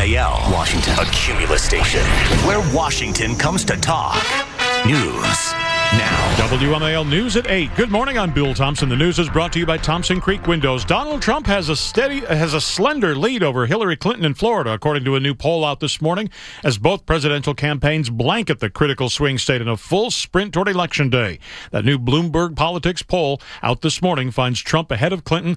WMAL, Washington, a Cumulus station, where Washington comes to talk. News now. WMAL News at 8. Good morning, I'm Bill Thompson. The news is brought to you by Thompson Creek Windows. Donald Trump has a slender lead over Hillary Clinton in Florida, according to a new poll out this morning, as both presidential campaigns blanket the critical swing state in a full sprint toward Election Day. That new Bloomberg Politics poll out this morning finds Trump ahead of Clinton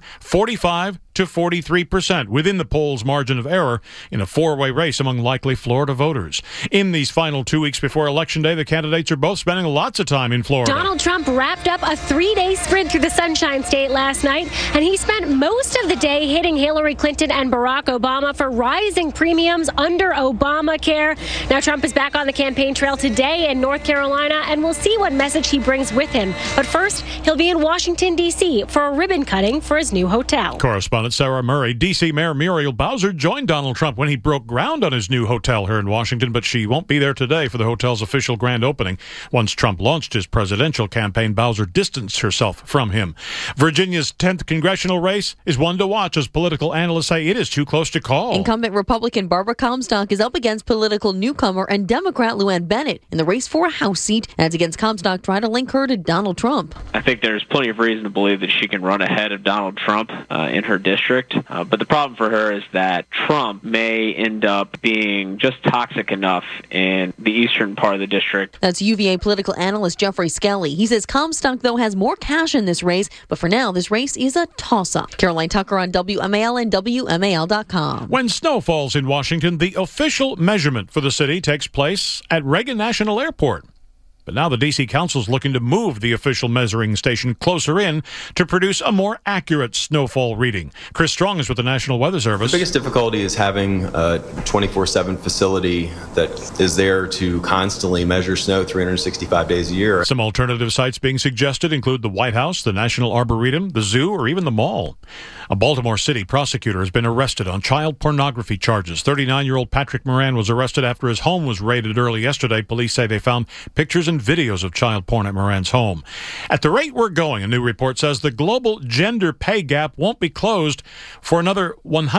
45 to 43%, within the poll's margin of error, in a four-way race among likely Florida voters. In these final 2 weeks before Election Day, the candidates are both spending lots of time in Florida. Donald Trump wrapped up a 3-day sprint through the Sunshine State last night, and he spent most of the day hitting Hillary Clinton and Barack Obama for rising premiums under Obamacare. Now Trump is back on the campaign trail today in North Carolina, and we'll see what message he brings with him. But first, he'll be in Washington, D.C. for a ribbon cutting for his new hotel. Correspondent Sarah Murray. D.C. Mayor Muriel Bowser joined Donald Trump when he broke ground on his new hotel here in Washington, but she won't be there today for the hotel's official grand opening. Once Trump launched his presidential campaign, Bowser distanced herself from him. Virginia's 10th congressional race is one to watch, as political analysts say it is too close to call. Incumbent Republican Barbara Comstock is up against political newcomer and Democrat Luann Bennett in the race for a House seat, as against Comstock trying to link her to Donald Trump. I think there's plenty of reason to believe that she can run ahead of Donald Trump in her district. But the problem for her is that Trump may end up being just toxic enough in the eastern part of the district. That's UVA political analyst Jeffrey Skelly. He says Comstock, though, has more cash in this race, but for now, this race is a toss-up. Caroline Tucker on WMAL and WMAL.com. When snow falls in Washington, the official measurement for the city takes place at Reagan National Airport. But now the D.C. Council is looking to move the official measuring station closer in to produce a more accurate snowfall reading. Chris Strong is with the National Weather Service. The biggest difficulty is having a 24/7 facility that is there to constantly measure snow 365 days a year. Some alternative sites being suggested include the White House, the National Arboretum, the zoo, or even the mall. A Baltimore City prosecutor has been arrested on child pornography charges. 39-year-old Patrick Moran was arrested after his home was raided early yesterday. Police say they found pictures and videos of child porn at Moran's home. At the rate we're going, a new report says the global gender pay gap won't be closed for another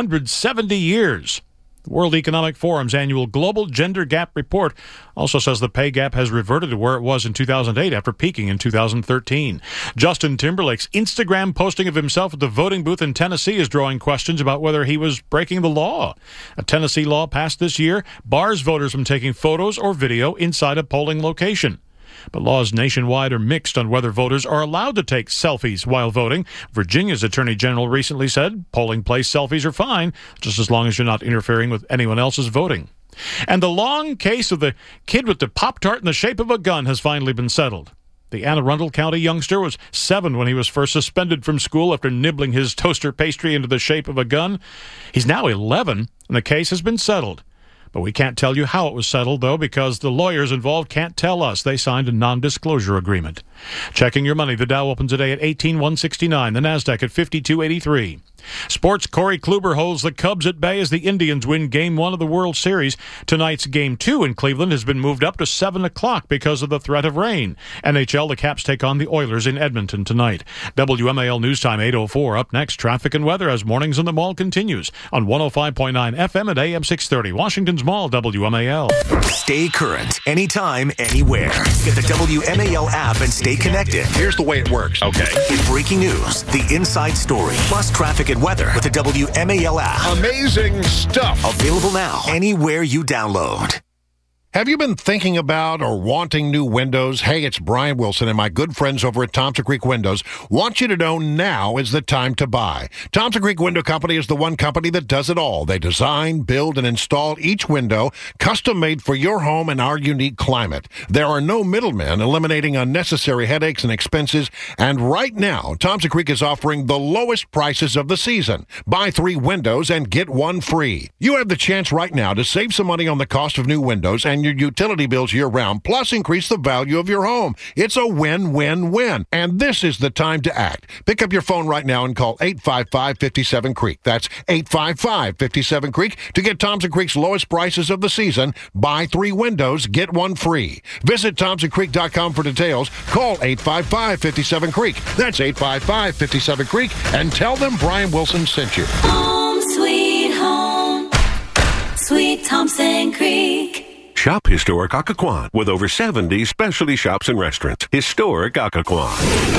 170 years. The World Economic Forum's annual Global Gender Gap Report also says the pay gap has reverted to where it was in 2008 after peaking in 2013. Justin Timberlake's Instagram posting of himself at the voting booth in Tennessee is drawing questions about whether he was breaking the law. A Tennessee law passed this year bars voters from taking photos or video inside a polling location. But laws nationwide are mixed on whether voters are allowed to take selfies while voting. Virginia's Attorney General recently said polling place selfies are fine, just as long as you're not interfering with anyone else's voting. And the long case of the kid with the Pop-Tart in the shape of a gun has finally been settled. The Anne Arundel County youngster was 7 when he was first suspended from school after nibbling his toaster pastry into the shape of a gun. He's now 11, and the case has been settled. But we can't tell you how it was settled, though, because the lawyers involved can't tell us. They signed a non-disclosure agreement. Checking your money, the Dow opens today at 18,169, the Nasdaq at 5283. Sports, Corey Kluber holds the Cubs at bay as the Indians win Game 1 of the World Series. Tonight's Game 2 in Cleveland has been moved up to 7 o'clock because of the threat of rain. NHL, the Caps take on the Oilers in Edmonton tonight. WMAL News Time 8:04. Up next, traffic and weather as Mornings in the Mall continues on 105.9 FM at AM 630. Washington's Mall, WMAL. Stay current, anytime, anywhere. Get the WMAL app and stay connected. Here's the way it works. Okay. Get breaking news, the inside story, plus traffic and weather with the WMAL app. Amazing stuff. Available now, anywhere you download. Have you been thinking about or wanting new windows? Hey, it's Brian Wilson and my good friends over at Thompson Creek Windows want you to know now is the time to buy. Thompson Creek Window Company is the one company that does it all. They design, build, and install each window custom-made for your home and our unique climate. There are no middlemen, eliminating unnecessary headaches and expenses. And right now, Thompson Creek is offering the lowest prices of the season. Buy 3 windows and get 1 free. You have the chance right now to save some money on the cost of new windows and your utility bills year-round, plus increase the value of your home. It's a win-win-win, and this is the time to act. Pick up your phone right now and call 855-57-CREEK. That's 855-57-CREEK to get Thompson Creek's lowest prices of the season. Buy 3 windows, get 1 free. Visit ThompsonCreek.com for details. Call 855-57-CREEK. That's 855-57-CREEK, and tell them Brian Wilson sent you. Home sweet home. Sweet Thompson Creek. Shop Historic Occoquan with over 70 specialty shops and restaurants. Historic Occoquan.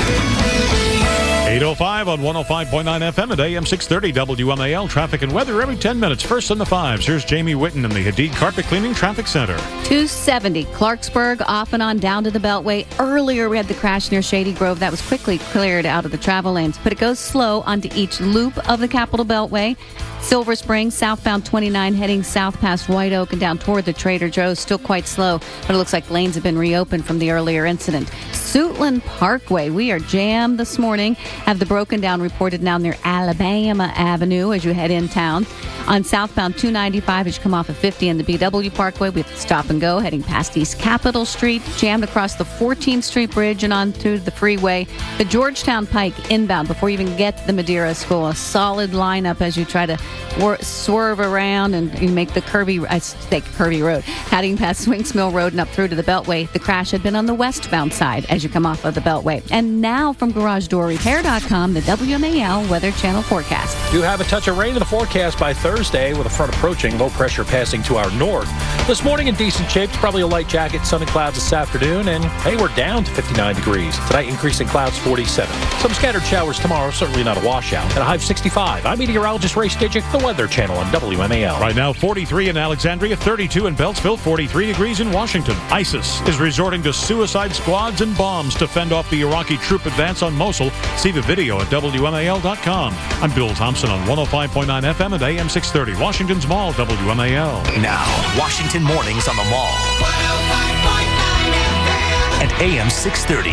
8:05 on 105.9 FM at AM 630 WMAL. Traffic and weather every 10 minutes. First in the fives. Here's Jamie Whitten in the Hadid Carpet Cleaning Traffic Center. 270 Clarksburg off and on down to the Beltway. Earlier we had the crash near Shady Grove. That was quickly cleared out of the travel lanes, but it goes slow onto each loop of the Capitol Beltway. Silver Spring, southbound 29 heading south past White Oak and down toward the Trader Joe's. Still quite slow, but it looks like lanes have been reopened from the earlier incident. Suitland Parkway, we are jammed this morning. Have the broken down reported now near Alabama Avenue as you head in town. On southbound 295 as you come off of 50 and the BW Parkway, we have to stop and go heading past East Capitol Street. Jammed across the 14th Street Bridge and on through the freeway. The Georgetown Pike inbound before you even get to the Madeira School. A solid lineup as you try to swerve around and you make the curvy road. Heading past Swings Mill Road and up through to the Beltway. The crash had been on the westbound side as you come off of the Beltway. And now from GarageDoorRepair.com, the WMAL Weather Channel forecast. Do have a touch of rain in the forecast by Thursday with a front approaching, low pressure passing to our north. This morning in decent shape, probably a light jacket, sun and clouds this afternoon, and hey, we're down to 59 degrees. Tonight, increasing clouds 47. Some scattered showers tomorrow, certainly not a washout. And a high of 65. I'm meteorologist Ray Stidgick, the Weather Channel on WMAL. Right now, 43 in Alexandria, 32 in Beltsville, 43 degrees in Washington. ISIS is resorting to suicide squads and bombs to fend off the Iraqi troop advance on Mosul. See the video at WMAL.com. I'm Bill Thompson on 105.9 FM and AM 630, Washington's Mall, WMAL. Now, Washington Mornings on the Mall. 105.9 FM and AM 630.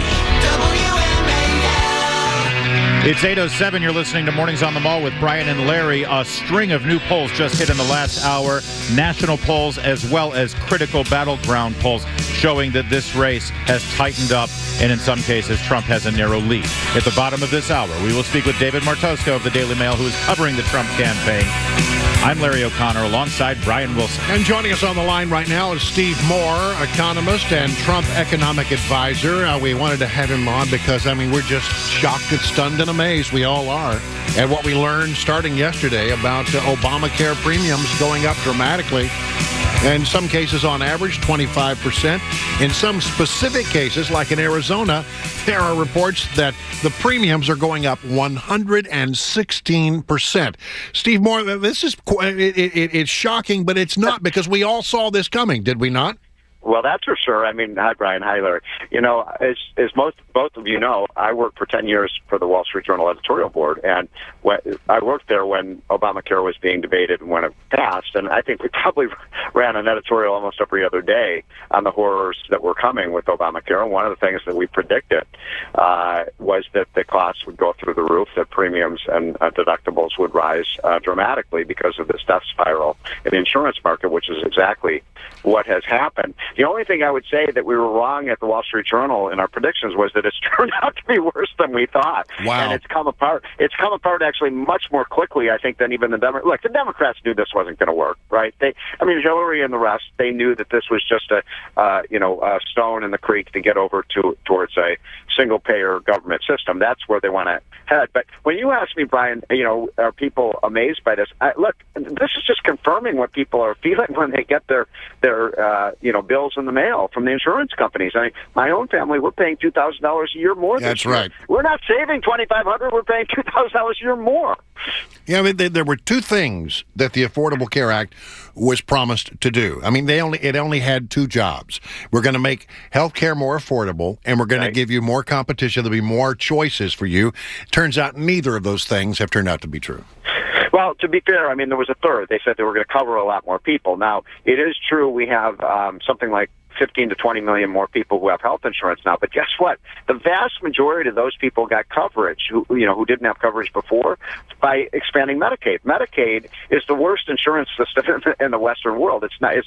It's 8:07. You're listening to Mornings on the Mall with Brian and Larry. A string of new polls just hit in the last hour. National polls as well as critical battleground polls showing that this race has tightened up, and in some cases, Trump has a narrow lead. At the bottom of this hour, we will speak with David Martosco of the Daily Mail, who is covering the Trump campaign. I'm Larry O'Connor alongside Brian Wilson. And joining us on the line right now is Steve Moore, economist and Trump economic advisor. We wanted to have him on because, we're just shocked and stunned and amazed. We all are. And what we learned starting yesterday about Obamacare premiums going up dramatically. In some cases, on average, 25%. In some specific cases, like in Arizona, there are reports that the premiums are going up 116%. Steve Moore, this is it's shocking, but it's not, because we all saw this coming, did we not? Well, that's for sure. Hi, Brian. Hi, Larry. As both of you know, I worked for 10 years for the Wall Street Journal editorial board, and I worked there when Obamacare was being debated and when it passed, and I think we probably ran an editorial almost every other day on the horrors that were coming with Obamacare, and one of the things that we predicted was that the costs would go through the roof, that premiums and deductibles would rise dramatically because of this death spiral in the insurance market, which is exactly what has happened. The only thing I would say that we were wrong at the Wall Street Journal in our predictions was that it's turned out to be worse than we thought. Wow. And it's come apart. It's come apart actually much more quickly, I think, than even the Democrats. Look, the Democrats knew this wasn't going to work, right? Hillary and the rest, they knew that this was just a stone in the creek to get over towards a single-payer government system. That's where they want to head. But when you ask me, Brian, are people amazed by this? Look, this is just confirming what people are feeling when they get their bills in the mail from the insurance companies. My own family, we're paying $2,000 a year more. That's right. We're not saving $2,500. We're paying $2,000 a year more. Yeah, there were two things that the Affordable Care Act was promised to do. It only had two jobs. We're going to make health care more affordable, and we're going to give you more competition. There'll be more choices for you. Turns out neither of those things have turned out to be true. Well, to be fair, there was a third. They said they were going to cover a lot more people. Now, it is true we have something like 15 to 20 million more people who have health insurance now. But guess what? The vast majority of those people got coverage who didn't have coverage before by expanding Medicaid. Medicaid is the worst insurance system in the Western world.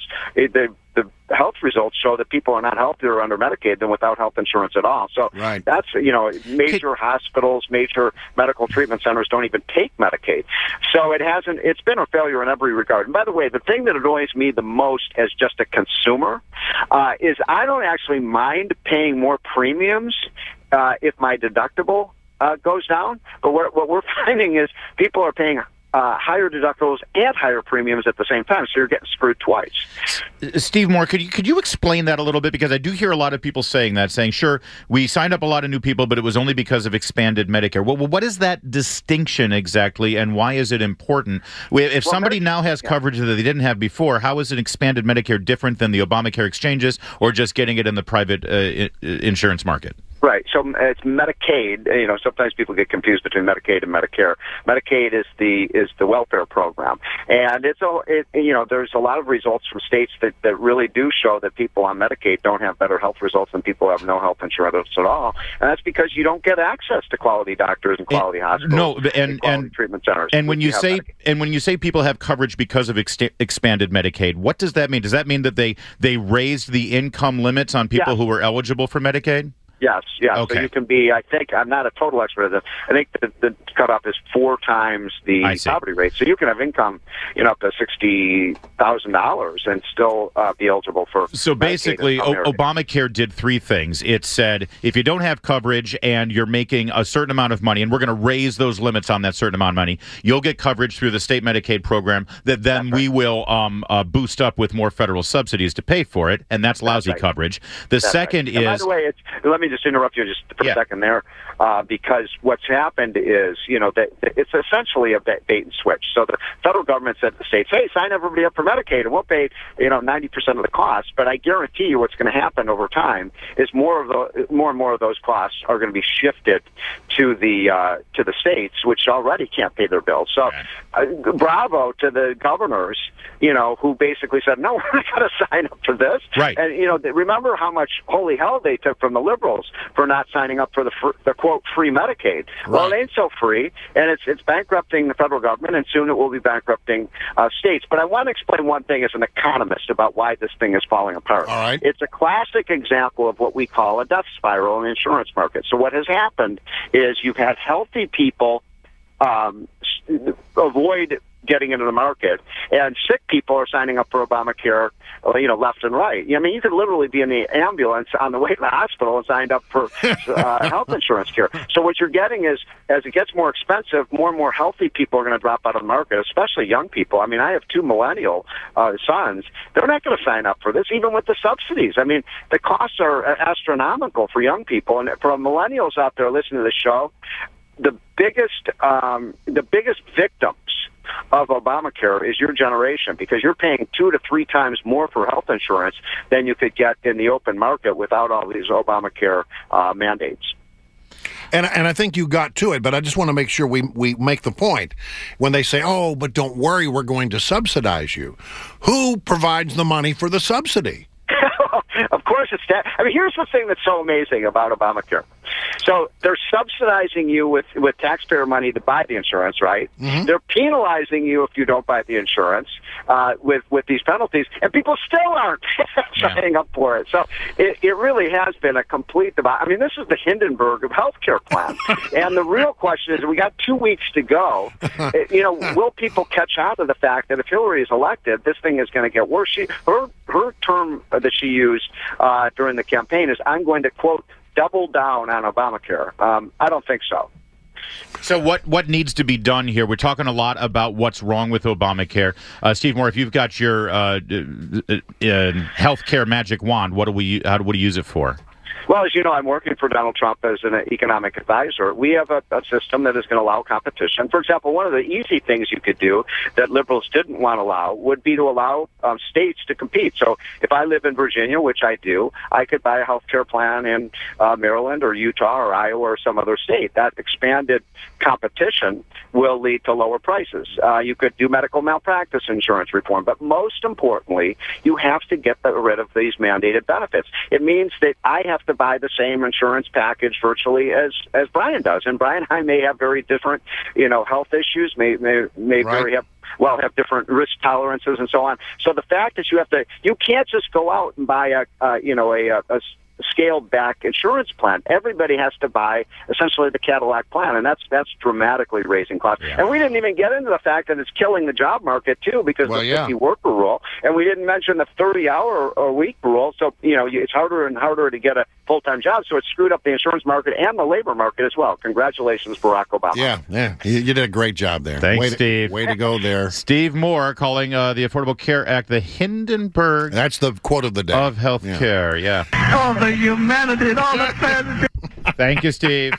The health results show that people are not healthier under Medicaid than without health insurance at all. So that's, major hospitals, major medical treatment centers don't even take Medicaid. So it's been a failure in every regard. And by the way, the thing that annoys me the most as just a consumer is I don't actually mind paying more premiums if my deductible goes down. But what we're finding is people are paying higher deductibles and higher premiums at the same time, so you're getting screwed twice. Steve Moore, could you explain that a little bit? Because I do hear a lot of people saying, sure, we signed up a lot of new people, but it was only because of expanded Medicare. Well, what is that distinction exactly, and why is it important? If somebody now has coverage that they didn't have before, how is an expanded Medicare different than the Obamacare exchanges or just getting it in the private insurance market? Right. So it's Medicaid. Sometimes people get confused between Medicaid and Medicare. Medicaid is the welfare program, and there's a lot of results from states that really do show that people on Medicaid don't have better health results than people who have no health insurance at all, and that's because you don't get access to quality doctors and quality hospitals, and quality treatment centers. And when you say people have coverage because of expanded Medicaid, what does that mean? Does that mean that they raised the income limits on people who were eligible for Medicaid? Yes. Okay. So you can be, I think, I'm not a total expert of this, I think the cutoff is 4 times the poverty rate. So you can have income, up to $60,000 and still be eligible for So basically, Obamacare did 3 things. It said, if you don't have coverage and you're making a certain amount of money, and we're going to raise those limits on that certain amount of money, you'll get coverage through the state Medicaid program that then we will boost up with more federal subsidies to pay for it, and that's lousy coverage. The second is... by the way, let me just interrupt you just for a second there, because what's happened is, that it's essentially a bait and switch. So the federal government said to the states, hey, sign everybody up for Medicaid, and we'll pay, 90% of the cost. But I guarantee you what's going to happen over time is more and more of those costs are going to be shifted to the states, which already can't pay their bills. So bravo to the governors, who basically said, no, we're not going to sign up for this. Right. And, remember how much holy hell they took from the liberals for not signing up for the quote free Medicaid. Well, it ain't so free, and it's bankrupting the federal government, and soon it will be bankrupting states. But I want to explain one thing as an economist about why this thing is falling apart. All right. It's a classic example of what we call a death spiral in the insurance market. So what has happened is you've had healthy people avoid getting into the market, and sick people are signing up for Obamacare, left and right. I mean, you could literally be in the ambulance on the way to the hospital and signed up for health insurance care. So what you're getting is, as it gets more expensive, more and more healthy people are going to drop out of the market, especially young people. I mean, I have 2 millennial sons. They're not going to sign up for this, even with the subsidies. I mean, the costs are astronomical for young people. And for millennials out there listening to the show, the biggest victims of Obamacare is your generation, because you're paying 2 to 3 times more for health insurance than you could get in the open market without all these Obamacare mandates. And I think you got to it, but I just want to make sure we make the point. When they say, oh, but don't worry, we're going to subsidize you. Who provides the money for the subsidy? Of course it's that. I mean, here's the thing that's so amazing about Obamacare. So they're subsidizing you with taxpayer money to buy the insurance, right? Mm-hmm. They're penalizing you if you don't buy the insurance with these penalties, and people still aren't signing up for it. So it really has been a complete debacle. I mean, this is the Hindenburg of healthcare plan. And the real question is, we got 2 weeks to go. Will people catch on to the fact that if Hillary is elected, this thing is going to get worse? Her term that she used during the campaign is, I'm going to, quote, double down on Obamacare. I don't think so. So what needs to be done here? We're talking a lot about what's wrong with Obamacare. Steve Moore, if you've got your healthcare magic wand, what do you use it for? Well, as you know, I'm working for Donald Trump as an economic advisor. We have a system that is going to allow competition. For example, one of the easy things you could do that liberals didn't want to allow would be to allow states to compete. So if I live in Virginia, which I do, I could buy a health care plan in Maryland or Utah or Iowa or some other state. That expanded competition will lead to lower prices. You could do medical malpractice insurance reform. But most importantly, you have to get rid of these mandated benefits. It means that I have to buy the same insurance package virtually as Brian does. And Brian and I may have very different, health issues, may have different risk tolerances and so on. So the fact that you can't just go out and buy a scaled back insurance plan. Everybody has to buy essentially the Cadillac plan, and that's dramatically raising costs. Yeah. And we didn't even get into the fact that it's killing the job market too, because the 50 worker rule, and we didn't mention the 30-hour a week rule. So it's harder and harder to get a full-time jobs, so it screwed up the insurance market and the labor market as well. Congratulations, Barack Obama. Yeah. You did a great job there. Thanks, Steve. Way to go there. Steve Moore calling the Affordable Care Act the Hindenburg. That's the quote of the day. Of health care, yeah. All the humanity and all the tragedy. Thank you, Steve.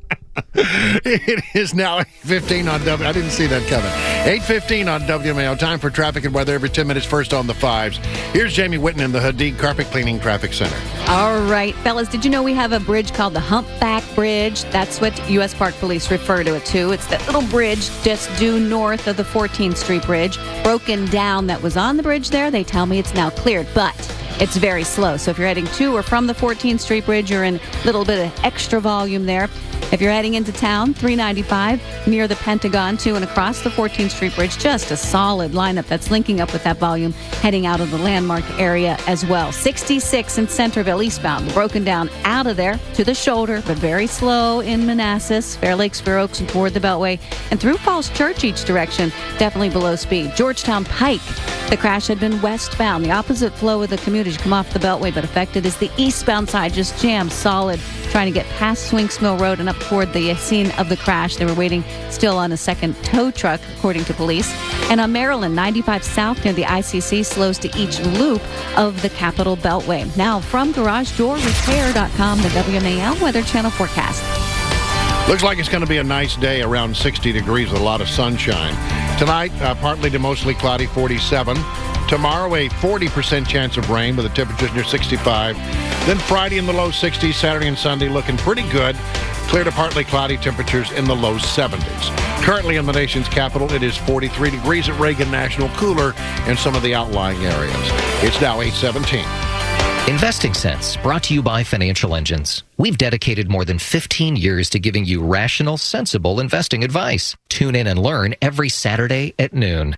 It is now 8:15 on W. I didn't see that coming. 8:15 on WMAO. Time for traffic and weather every 10 minutes. First on the fives. Here's Jamie Whitten in the Hadid Carpet Cleaning Traffic Center. All right, fellas, did you know we have a bridge called the Humpback Bridge? That's what U.S. Park Police refer to it to. It's that little bridge just due north of the 14th Street Bridge. Broken down that was on the bridge there. They tell me it's now cleared, but it's very slow. So if you're heading to or from the 14th Street Bridge, you're in a little bit of extra volume there. If you're heading into town, 395 near the Pentagon to and across the 14th Street Bridge, just a solid lineup that's linking up with that volume heading out of the Landmark area as well. 66 in Centerville eastbound, broken down out of there to the shoulder, but very slow in Manassas, Fair Lakes, Fair Oaks, and toward the Beltway, and through Falls Church each direction, definitely below speed. Georgetown Pike, the crash had been westbound. The opposite flow of the commuters come off the Beltway, but affected is the eastbound side, just jammed solid, trying to get past Swinks Mill Road and up toward the scene of the crash. They were waiting still on a second tow truck, according to police. And on Maryland, 95 south near the ICC slows to each loop of the Capitol Beltway. Now from GarageDoorRepair.com, the WMAL Weather Channel forecast. Looks like it's going to be a nice day, around 60 degrees with a lot of sunshine. Tonight, partly to mostly cloudy, 47. Tomorrow, a 40% chance of rain with the temperatures near 65. Then Friday in the low 60s, Saturday and Sunday looking pretty good. Clear to partly cloudy, temperatures in the low 70s. Currently in the nation's capital, it is 43 degrees at Reagan National, cooler in some of the outlying areas. It's now 8:17. Investing Sense, brought to you by Financial Engines. We've dedicated more than 15 years to giving you rational, sensible investing advice. Tune in and learn every Saturday at noon.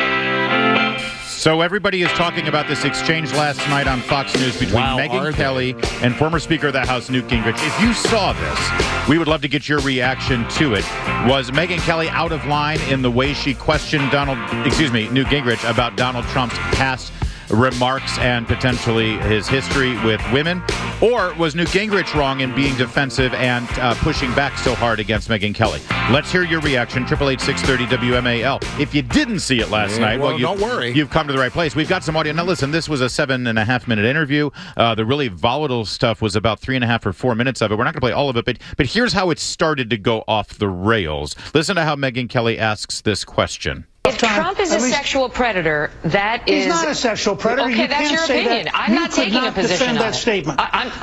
So everybody is talking about this exchange last night on Fox News between Megyn Kelly and former Speaker of the House Newt Gingrich. If you saw this, we would love to get your reaction to it. Was Megyn Kelly out of line in the way she questioned Newt Gingrich about Donald Trump's past remarks and potentially his history with women? Or was Newt Gingrich wrong in being defensive and pushing back so hard against Megyn Kelly? Let's hear your reaction. 888-630 WMAL. If you didn't see it last night, don't worry. You've come to the right place. We've got some audio. Now, listen, this was a 7.5-minute interview. The really volatile stuff was about 3.5 or 4 minutes of it. We're not going to play all of it, but here's how it started to go off the rails. Listen to how Megyn Kelly asks this question. If Trump is a sexual predator, that is... He's not a sexual predator. Okay, you that's your opinion. I'm not taking a position on that statement.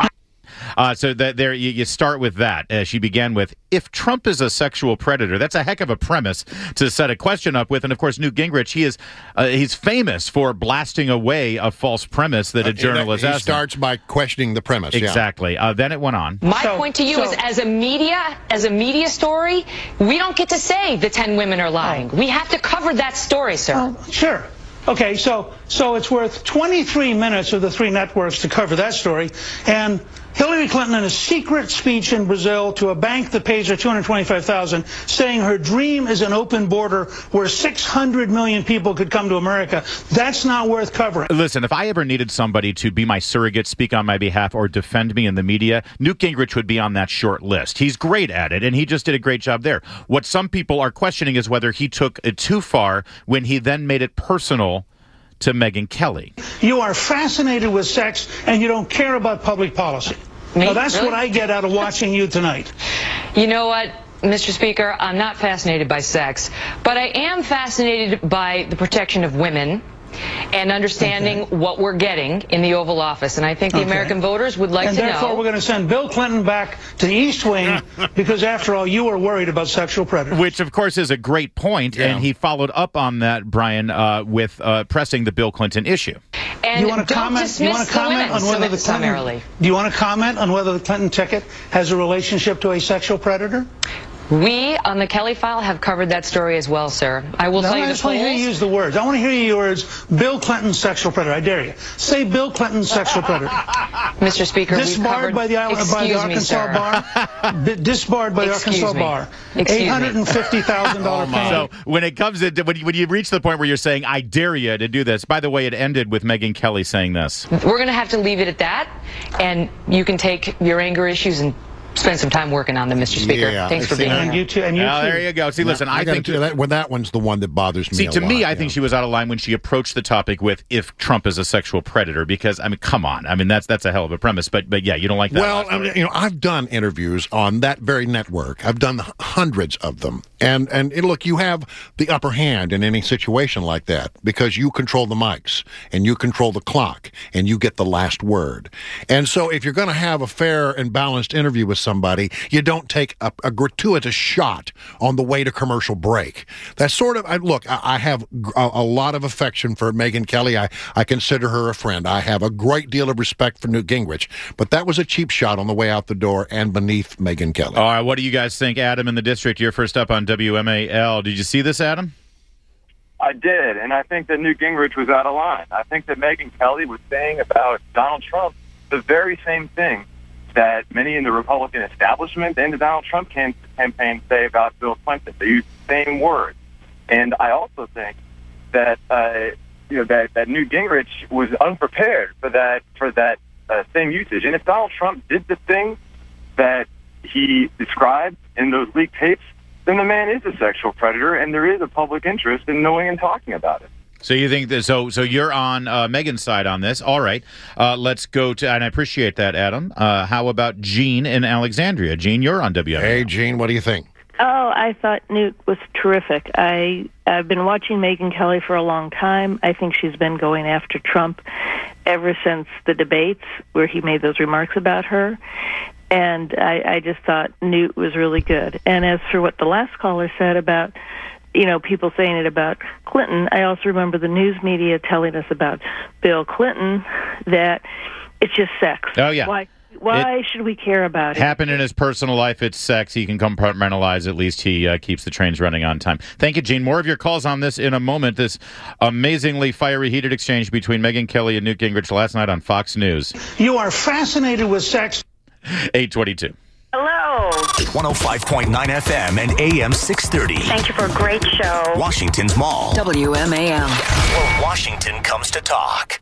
So there you start with that. She began with, if Trump is a sexual predator, that's a heck of a premise to set a question up with. And, of course, Newt Gingrich, he's famous for blasting away a false premise that a journalist He asked starts by questioning the premise. Exactly. Then it went on. My point to you is, as a media story, we don't get to say the 10 women are lying. We have to cover that story, sir. Sure. Okay, so it's worth 23 minutes of the three networks to cover that story. And Hillary Clinton in a secret speech in Brazil to a bank that pays her $225,000, saying her dream is an open border where 600 million people could come to America. That's not worth covering. Listen, if I ever needed somebody to be my surrogate, speak on my behalf, or defend me in the media, Newt Gingrich would be on that short list. He's great at it, and he just did a great job there. What some people are questioning is whether he took it too far when he then made it personal to Megyn Kelly. You are fascinated with sex, and you don't care about public policy. Now, that's what I get out of watching you tonight. You know what, Mr. Speaker? I'm not fascinated by sex, but I am fascinated by the protection of women and understanding what we're getting in the Oval Office. And I think the American voters would like to know. And therefore, we're going to send Bill Clinton back to the East Wing because, after all, you are worried about sexual predators. Which, of course, is a great point. And he followed up on that, Brian, with pressing the Bill Clinton issue. And you want to comment? Do you want to comment on whether the Clinton? Do you want to comment on whether the Clinton ticket has a relationship to a sexual predator? We, on the Kelly File, have covered that story as well, sir. I will tell you I the just want to hear you use the words. I want to hear you use Bill Clinton sexual predator. I dare you. Say Bill Clinton sexual predator. Mr. Speaker, disbarred by the Arkansas bar. Disbarred by the Arkansas bar. $850,000 fine. So when it comes to when you reach the point where you're saying, I dare you to do this, by the way, it ended with Megyn Kelly saying this. We're going to have to leave it at that, and you can take your anger issues and spend some time working on them, Mr. Speaker. Yeah, thanks for being here. And you too. And you too. There you go. See, listen, I think that one's the one that bothers me. See, to me, lot, I think she was out of line when she approached the topic with "if Trump is a sexual predator," because I mean, come on, I mean that's a hell of a premise. But yeah, you don't like that. Well, I mean, I've done interviews on that very network. I've done hundreds of them, and look, you have the upper hand in any situation like that because you control the mics and you control the clock and you get the last word. And so, if you're going to have a fair and balanced interview with somebody, you don't take a gratuitous shot on the way to commercial break. That's sort of, look, I have a lot of affection for Megyn Kelly. I consider her a friend. I have a great deal of respect for Newt Gingrich, but that was a cheap shot on the way out the door and beneath Megyn Kelly. All right, what do you guys think? Adam in the district, you're first up on WMAL. Did you see this, Adam? I did, and I think that Newt Gingrich was out of line. I think that Megyn Kelly was saying about Donald Trump the very same thing that many in the Republican establishment and the Donald Trump campaign say about Bill Clinton. They use the same words. And I also think that that Newt Gingrich was unprepared for that same usage. And if Donald Trump did the thing that he described in those leaked tapes, then the man is a sexual predator, and there is a public interest in knowing and talking about it. So you think that? So you're on Megyn's side on this. All right, let's go to, and I appreciate that, Adam. How about Gene in Alexandria? Gene, you're on WMAL. Hey, Gene, what do you think? Oh, I thought Newt was terrific. I've been watching Megyn Kelly for a long time. I think she's been going after Trump ever since the debates where he made those remarks about her. And I just thought Newt was really good. And as for what the last caller said about, people saying it about Clinton, I also remember the news media telling us about Bill Clinton that it's just sex. Oh, yeah. Why should we care about it? Happened in his personal life. It's sex. He can compartmentalize. At least he keeps the trains running on time. Thank you, Gene. More of your calls on this in a moment. This amazingly fiery, heated exchange between Megyn Kelly and Newt Gingrich last night on Fox News. You are fascinated with sex. 822. Hello. 105.9 FM and AM 630. Thank you for a great show. Washington's Mall. WMAL. Where Washington comes to talk.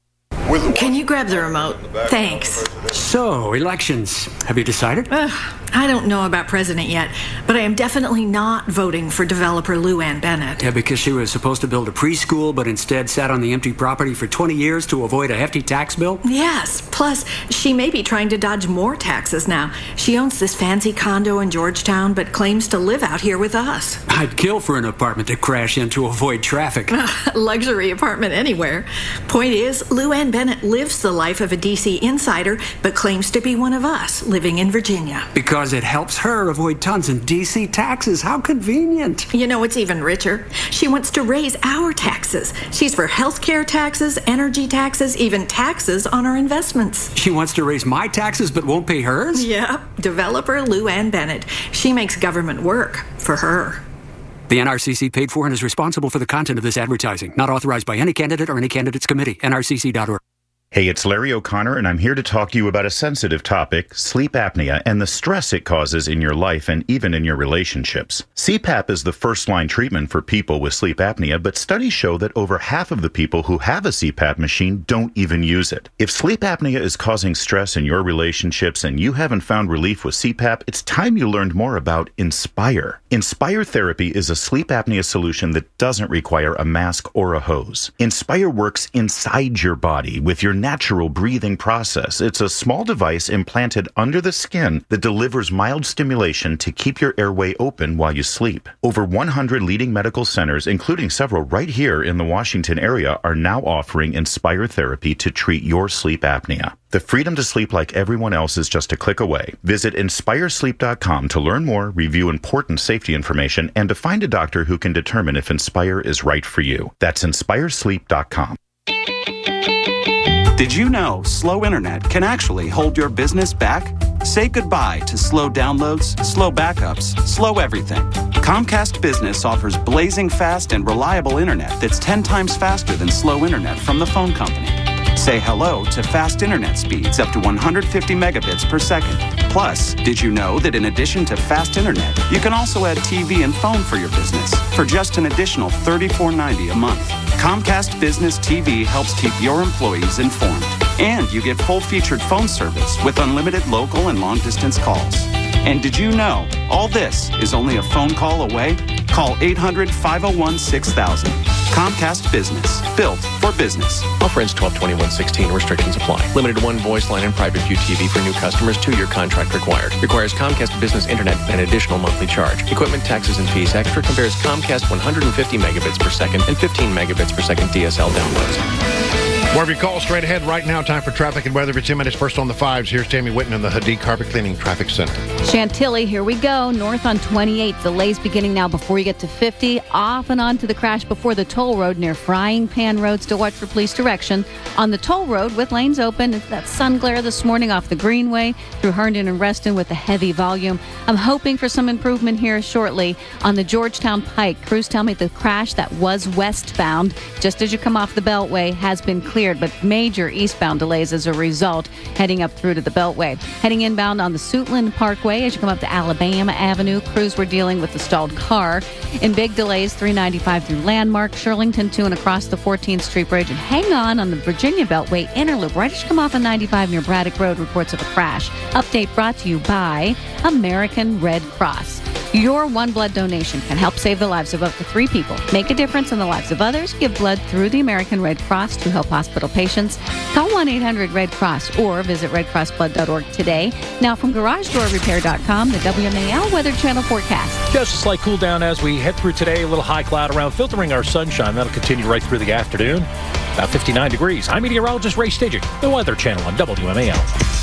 Can you grab the remote? Thanks. So, elections. Have you decided? I don't know about president yet, but I am definitely not voting for developer Lou Ann Bennett. Yeah, because she was supposed to build a preschool, but instead sat on the empty property for 20 years to avoid a hefty tax bill? Yes. Plus, she may be trying to dodge more taxes now. She owns this fancy condo in Georgetown, but claims to live out here with us. I'd kill for an apartment to crash in to avoid traffic. Luxury apartment anywhere. Point is, Lou Ann Bennett lives the life of a D.C. insider, but claims to be one of us living in Virginia. Because it helps her avoid tons in D.C. taxes. How convenient. You know what's even richer? She wants to raise our taxes. She's for health care taxes, energy taxes, even taxes on our investments. She wants to raise my taxes but won't pay hers? Yeah, developer Lou Ann Bennett. She makes government work for her. The NRCC paid for and is responsible for the content of this advertising. Not authorized by any candidate or any candidates committee. NRCC.org. Hey, it's Larry O'Connor, and I'm here to talk to you about a sensitive topic, sleep apnea, and the stress it causes in your life and even in your relationships. CPAP is the first-line treatment for people with sleep apnea, but studies show that over half of the people who have a CPAP machine don't even use it. If sleep apnea is causing stress in your relationships and you haven't found relief with CPAP, it's time you learned more about Inspire. Inspire Therapy is a sleep apnea solution that doesn't require a mask or a hose. Inspire works inside your body with your natural breathing process. It's a small device implanted under the skin that delivers mild stimulation to keep your airway open while you sleep. Over 100 leading medical centers, including several right here in the Washington area, are now offering Inspire Therapy to treat your sleep apnea. The freedom to sleep like everyone else is just a click away. Visit InspireSleep.com to learn more, review important safety information, and to find a doctor who can determine if Inspire is right for you. That's InspireSleep.com. Did you know slow internet can actually hold your business back? Say goodbye to slow downloads, slow backups, slow everything. Comcast Business offers blazing fast and reliable internet that's 10 times faster than slow internet from the phone company. Say hello to fast internet speeds up to 150 megabits per second. Plus, did you know that in addition to fast internet, you can also add TV and phone for your business for just an additional $34.90 a month? Comcast Business TV helps keep your employees informed. And you get full-featured phone service with unlimited local and long-distance calls. And did you know all this is only a phone call away? Call 800-501-6000. Comcast Business. Built for business. Offer ends 12/21/16. Restrictions apply. Limited to one voice line and private view TV for new customers. 2-year contract required. Requires Comcast Business Internet and additional monthly charge. Equipment, taxes, and fees extra. Compares Comcast 150 megabits per second and 15 megabits per second DSL downloads. More of your calls straight ahead right now. Time for traffic and weather. For 10 minutes first on the 5s. Here's Tammy Whitten in the Hadid Carpet Cleaning Traffic Center. Chantilly, here we go. North on 28. Delays beginning now before you get to 50. Off and on to the crash before the toll road near Frying Pan Road. Still watch for police direction. On the toll road with lanes open, it's that sun glare this morning off the Greenway through Herndon and Reston with a heavy volume. I'm hoping for some improvement here shortly. On the Georgetown Pike, crews tell me the crash that was westbound just as you come off the Beltway has been cleared, but major eastbound delays as a result heading up through to the Beltway. Heading inbound on the Suitland Parkway as you come up to Alabama Avenue, crews were dealing with the stalled car. In big delays, 395 through Landmark, Shirlington 2 and across the 14th Street Bridge. And hang on the Virginia Beltway Interloop, right as you come off of 95 near Braddock Road, reports of a crash. Update brought to you by American Red Cross. Your one blood donation can help save the lives of up to 3 people. Make a difference in the lives of others. Give blood through the American Red Cross to help hospital patients. Call 1-800-RED-CROSS or visit redcrossblood.org today. Now from GarageDoorRepair.com, the WMAL Weather Channel forecast. Just a slight cool down as we head through today. A little high cloud around, filtering our sunshine. That'll continue right through the afternoon. About 59 degrees. I'm meteorologist Ray Stidgick, the Weather Channel on WMAL.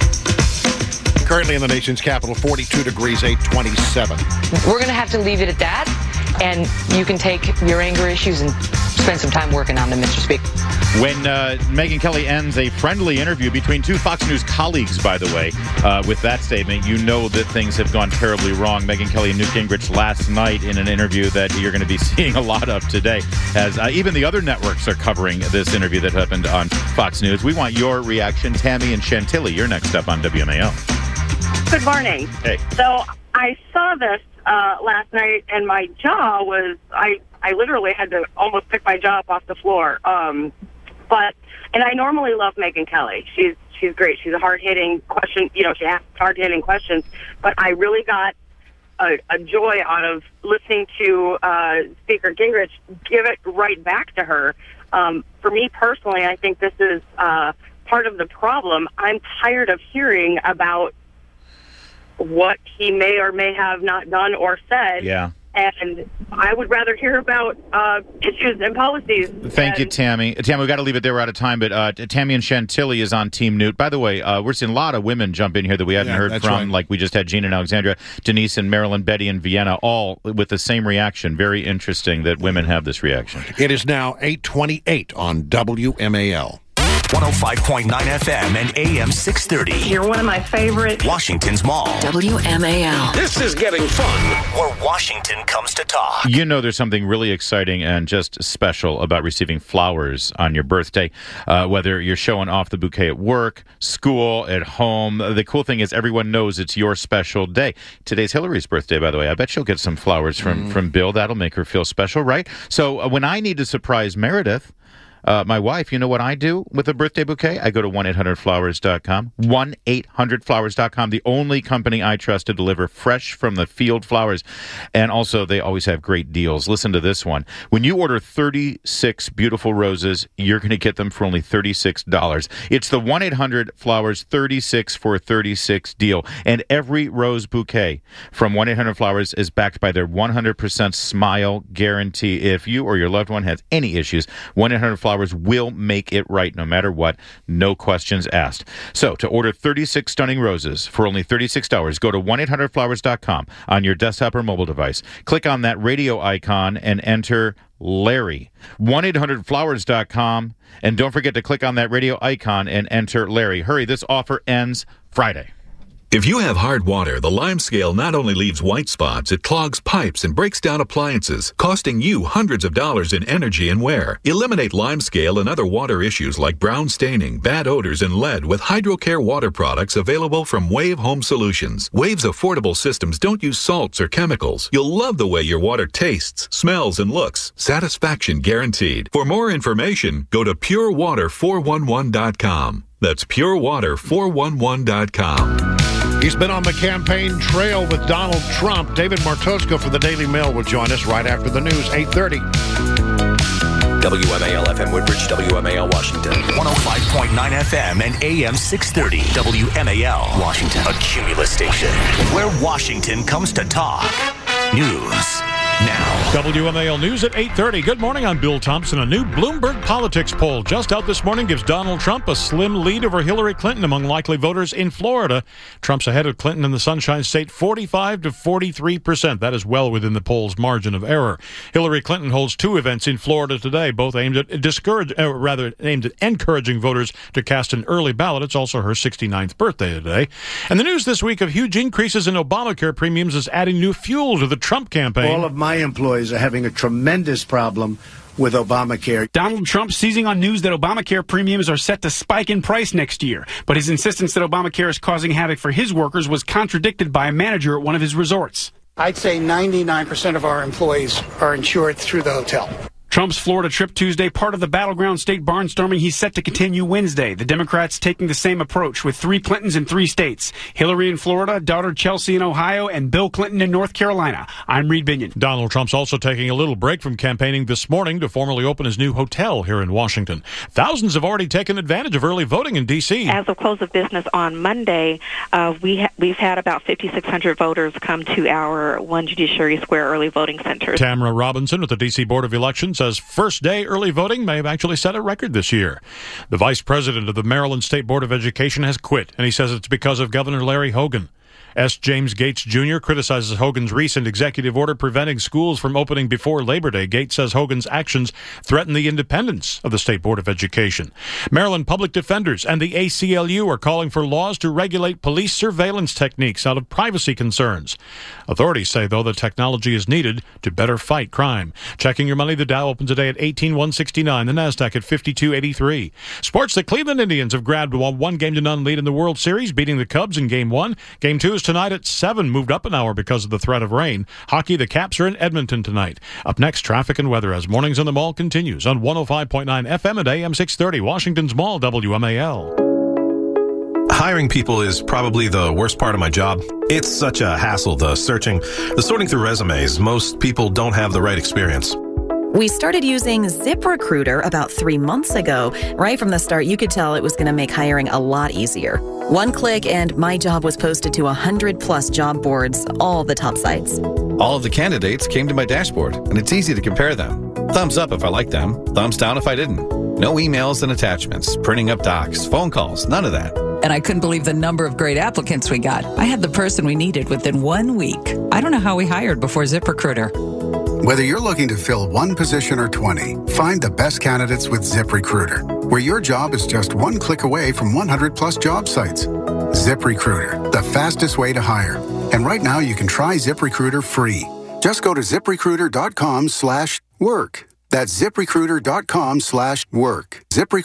Currently in the nation's capital, 42 degrees, 827. We're going to have to leave it at that, and you can take your anger issues and spend some time working on them, Mr. Speaker. When Megyn Kelly ends a friendly interview between 2 Fox News colleagues, by the way, with that statement, you know that things have gone terribly wrong. Megyn Kelly and Newt Gingrich last night in an interview that you're going to be seeing a lot of today. As even the other networks are covering this interview that happened on Fox News. We want your reaction. Tammy and Chantilly, you're next up on WMAL. Good morning. Hey. So I saw this last night, and my jaw was, I literally had to almost pick my jaw up off the floor. And I normally love Megyn Kelly. She's great. She's a hard-hitting question. You know, she asks hard-hitting questions. But I really got a joy out of listening to Speaker Gingrich give it right back to her. For me personally, I think this is part of the problem. I'm tired of hearing about what he may or may have not done or said. Yeah. And I would rather hear about issues and policies. Thank you, Tammy. Tammy, we've got to leave it there. We're out of time. But Tammy and Chantilly is on Team Newt. By the way, we're seeing a lot of women jump in here that we hadn't heard from. Right. Like we just had Gina and Alexandria, Denise and Marilyn, Betty and Vienna, all with the same reaction. Very interesting that women have this reaction. It is now 8:28 on WMAL. 105.9 FM and AM 630. You're one of my favorite. Washington's Mall. WMAL. This is getting fun. Where Washington comes to talk. You know there's something really exciting and just special about receiving flowers on your birthday. Whether you're showing off the bouquet at work, school, at home. The cool thing is everyone knows it's your special day. Today's Hillary's birthday, by the way. I bet she'll get some flowers from Bill. That'll make her feel special, right? So when I need to surprise Meredith, my wife, you know what I do with a birthday bouquet? I go to 1-800-Flowers.com. 1-800-Flowers.com, the only company I trust to deliver fresh from the field flowers. And also, they always have great deals. Listen to this one. When you order 36 beautiful roses, you're going to get them for only $36. It's the 1-800-Flowers 36 for 36 deal. And every rose bouquet from 1-800-Flowers is backed by their 100% smile guarantee. If you or your loved one has any issues, 1-800-Flowers will make it right no matter what. No questions asked. So to order 36 stunning roses for only $36, go to 1-800-Flowers.com on your desktop or mobile device. Click on that radio icon and enter Larry. 1-800-Flowers.com. And don't forget to click on that radio icon and enter Larry. Hurry, this offer ends Friday. If you have hard water, the Lime Scale not only leaves white spots, it clogs pipes and breaks down appliances, costing you hundreds of dollars in energy and wear. Eliminate Lime Scale and other water issues like brown staining, bad odors, and lead with HydroCare water products available from Wave Home Solutions. Wave's affordable systems don't use salts or chemicals. You'll love the way your water tastes, smells, and looks. Satisfaction guaranteed. For more information, go to purewater411.com. That's purewater411.com. He's been on the campaign trail with Donald Trump. David Martosco for the Daily Mail will join us right after the news, 8:30. WMAL FM Woodbridge, WMAL Washington. 105.9 FM and AM 630. WMAL Washington. A Cumulus station where Washington comes to talk. News now. WMAL News at 8:30. Good morning, I'm Bill Thompson. A new Bloomberg Politics poll just out this morning gives Donald Trump a slim lead over Hillary Clinton among likely voters in Florida. Trump's ahead of Clinton in the Sunshine State 45 to 43%. That is well within the poll's margin of error. Hillary Clinton holds two events in Florida today, both aimed at encouraging voters to cast an early ballot. It's also her 69th birthday today. And the news this week of huge increases in Obamacare premiums is adding new fuel to the Trump campaign. All of my employees are having a tremendous problem with Obamacare. Donald Trump seizing on news that Obamacare premiums are set to spike in price next year. But his insistence that Obamacare is causing havoc for his workers was contradicted by a manager at one of his resorts. I'd say 99% of our employees are insured through the hotel. Trump's Florida trip Tuesday, part of the battleground state barnstorming he's set to continue Wednesday. The Democrats taking the same approach with 3 Clintons in 3 states. Hillary in Florida, daughter Chelsea in Ohio, and Bill Clinton in North Carolina. I'm Reed Binion. Donald Trump's also taking a little break from campaigning this morning to formally open his new hotel here in Washington. Thousands have already taken advantage of early voting in D.C. As of close of business on Monday, we've had about 5,600 voters come to our One Judiciary Square early voting centers. Tamara Robinson with the D.C. Board of Elections says first day early voting may have actually set a record this year. The vice president of the Maryland State Board of Education has quit, and he says it's because of Governor Larry Hogan. S. James Gates Jr. criticizes Hogan's recent executive order preventing schools from opening before Labor Day. Gates says Hogan's actions threaten the independence of the State Board of Education. Maryland public defenders and the ACLU are calling for laws to regulate police surveillance techniques out of privacy concerns. Authorities say, though, the technology is needed to better fight crime. Checking your money, the Dow opens today at 18,169, the NASDAQ at 5283. Sports, the Cleveland Indians have grabbed a 1-game-to-none lead in the World Series, beating the Cubs in Game 1. Game 2 is tonight at 7, moved up an hour because of the threat of rain. Hockey, the Caps are in Edmonton tonight. Up next, traffic and weather as Mornings on the Mall continues on 105.9 FM and AM 630, Washington's Mall, WMAL. Hiring people is probably the worst part of my job. It's such a hassle, the sorting through resumes. Most people don't have the right experience. We started using ZipRecruiter about 3 months ago. Right from the start, you could tell it was going to make hiring a lot easier. One click and my job was posted to 100+ job boards, all the top sites. All of the candidates came to my dashboard, and it's easy to compare them. Thumbs up if I liked them, thumbs down if I didn't. No emails and attachments, printing up docs, phone calls, none of that. And I couldn't believe the number of great applicants we got. I had the person we needed within 1 week. I don't know how we hired before ZipRecruiter. Whether you're looking to fill one position or 20, find the best candidates with ZipRecruiter, where your job is just one click away from 100+ job sites. ZipRecruiter, the fastest way to hire. And right now you can try ZipRecruiter free. Just go to ZipRecruiter.com/work. That's ZipRecruiter.com/work.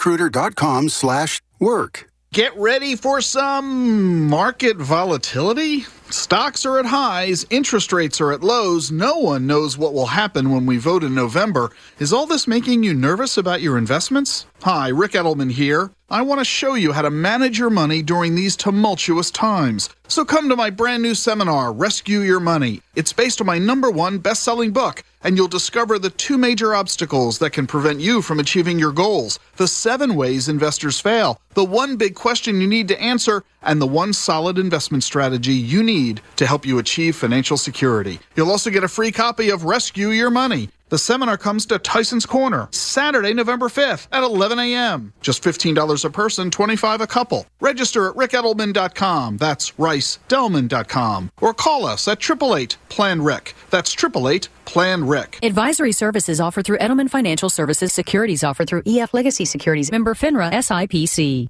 ZipRecruiter.com/work. Get ready for some market volatility. Stocks are at highs, interest rates are at lows. No one knows what will happen when we vote in November. Is all this making you nervous about your investments? Hi, Rick Edelman here. I want to show you how to manage your money during these tumultuous times. So come to my brand new seminar, Rescue Your Money. It's based on my #1 best-selling book, and you'll discover the 2 major obstacles that can prevent you from achieving your goals, the 7 ways investors fail, the 1 big question you need to answer, and the 1 solid investment strategy you need to help you achieve financial security. You'll also get a free copy of Rescue Your Money. The seminar comes to Tyson's Corner, Saturday, November 5th at 11 a.m. Just $15 a person, $25 a couple. Register at rickedelman.com. That's ricedelman.com. Or call us at 888-PLAN-RIC. That's 888-PLAN-RIC. Advisory services offered through Edelman Financial Services. Securities offered through EF Legacy Securities. Member FINRA SIPC.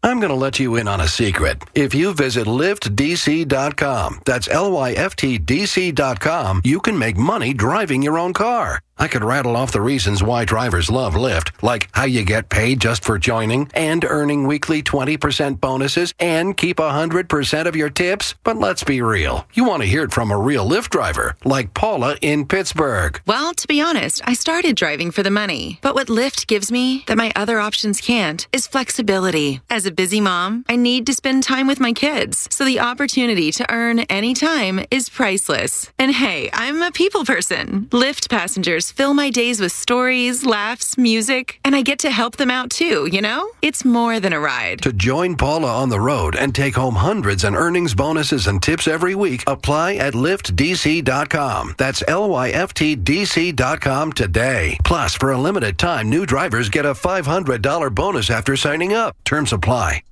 I'm going to let you in on a secret. If you visit LiftDC.com, that's LYFTDC.com, you can make money driving your own car. I could rattle off the reasons why drivers love Lyft, like how you get paid just for joining, and earning weekly 20% bonuses, and keep 100% of your tips. But let's be real. You want to hear it from a real Lyft driver, like Paula in Pittsburgh. Well, to be honest, I started driving for the money. But what Lyft gives me that my other options can't is flexibility. As a busy mom, I need to spend time with my kids. So the opportunity to earn anytime is priceless. And hey, I'm a people person. Lyft passengers fill my days with stories, laughs, music, and I get to help them out too, you know? It's more than a ride. To join Paula on the road and take home hundreds in earnings bonuses and tips every week, apply at LiftDC.com. That's LYFTDC.com today. Plus, for a limited time, new drivers get a $500 bonus after signing up. Terms apply.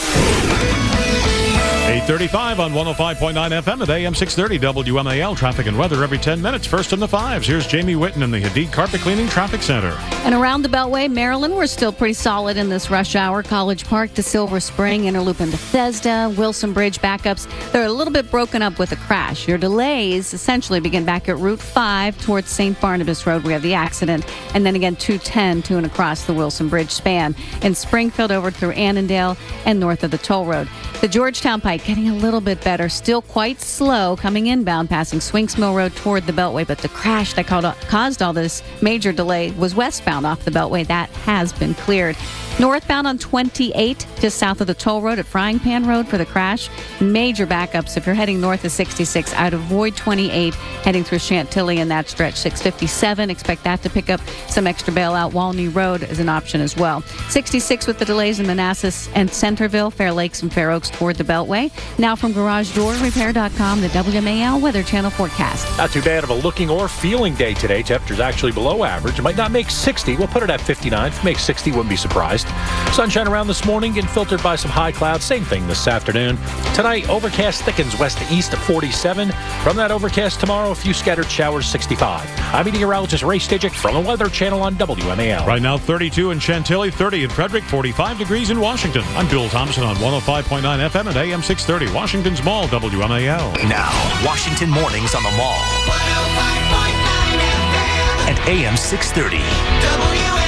8:35 on 105.9 FM at AM 630 WMAL. Traffic and weather every 10 minutes. First in the fives. Here's Jamie Whitten in the Hadid Carpet Cleaning Traffic Center. And around the Beltway, Maryland, we're still pretty solid in this rush hour. College Park to Silver Spring, Interloop and Bethesda, Wilson Bridge backups. They're a little bit broken up with a crash. Your delays essentially begin back at Route 5 towards St. Barnabas Road. We have the accident. And then again, 210 to and across the Wilson Bridge span. In Springfield over through Annandale and north of the toll road. The Georgetown Pike getting a little bit better. Still quite slow coming inbound, passing Swinks Mill Road toward the Beltway. But the crash that caused all this major delay was westbound off the Beltway. That has been cleared. Northbound on 28, just south of the toll road at Frying Pan Road for the crash. Major backups if you're heading north of 66. I'd avoid 28, heading through Chantilly in that stretch. 657, expect that to pick up some extra bailout. Walney Road is an option as well. 66 with the delays in Manassas and Centerville, Fair Lakes and Fair Oaks toward the Beltway. Now from GarageDoorRepair.com, the WMAL Weather Channel forecast. Not too bad of a looking or feeling day today. Temperature's actually below average. It might not make 60. We'll put it at 59. If it makes 60, wouldn't be surprised. Sunshine around this morning, getting filtered by some high clouds. Same thing this afternoon. Tonight, overcast thickens west to east at 47. From that overcast tomorrow, a few scattered showers, 65. I'm meteorologist Ray Stidgick from the Weather Channel on WMAL. Right now, 32 in Chantilly, 30 in Frederick, 45 degrees in Washington. I'm Bill Thompson on 105.9 FM and AM 630, Washington's Mall, WMAL. Now, Washington Mornings on the Mall. 105.9 FM and AM 630. WMAL.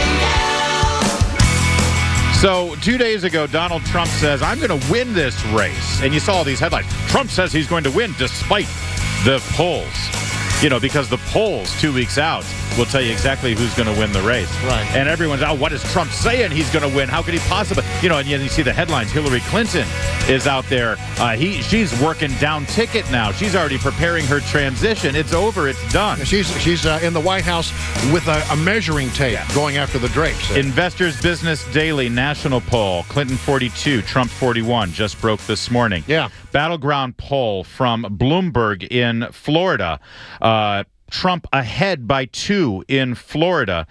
So 2 days ago, Donald Trump says, I'm going to win this race. And you saw all these headlines. Trump says he's going to win despite the polls. You know, because the polls 2 weeks out will tell you exactly who's going to win the race. Right. And everyone's, what is Trump saying he's going to win? How could he possibly? You know, and you see the headlines. Hillary Clinton is out there. She's working down ticket now. She's already preparing her transition. It's over. It's done. She's in the White House with a measuring tape going after the drapes. Investors Business Daily national poll. Clinton 42, Trump 41 just broke this morning. Yeah. Battleground poll from Bloomberg in Florida. Trump ahead by 2 in Florida.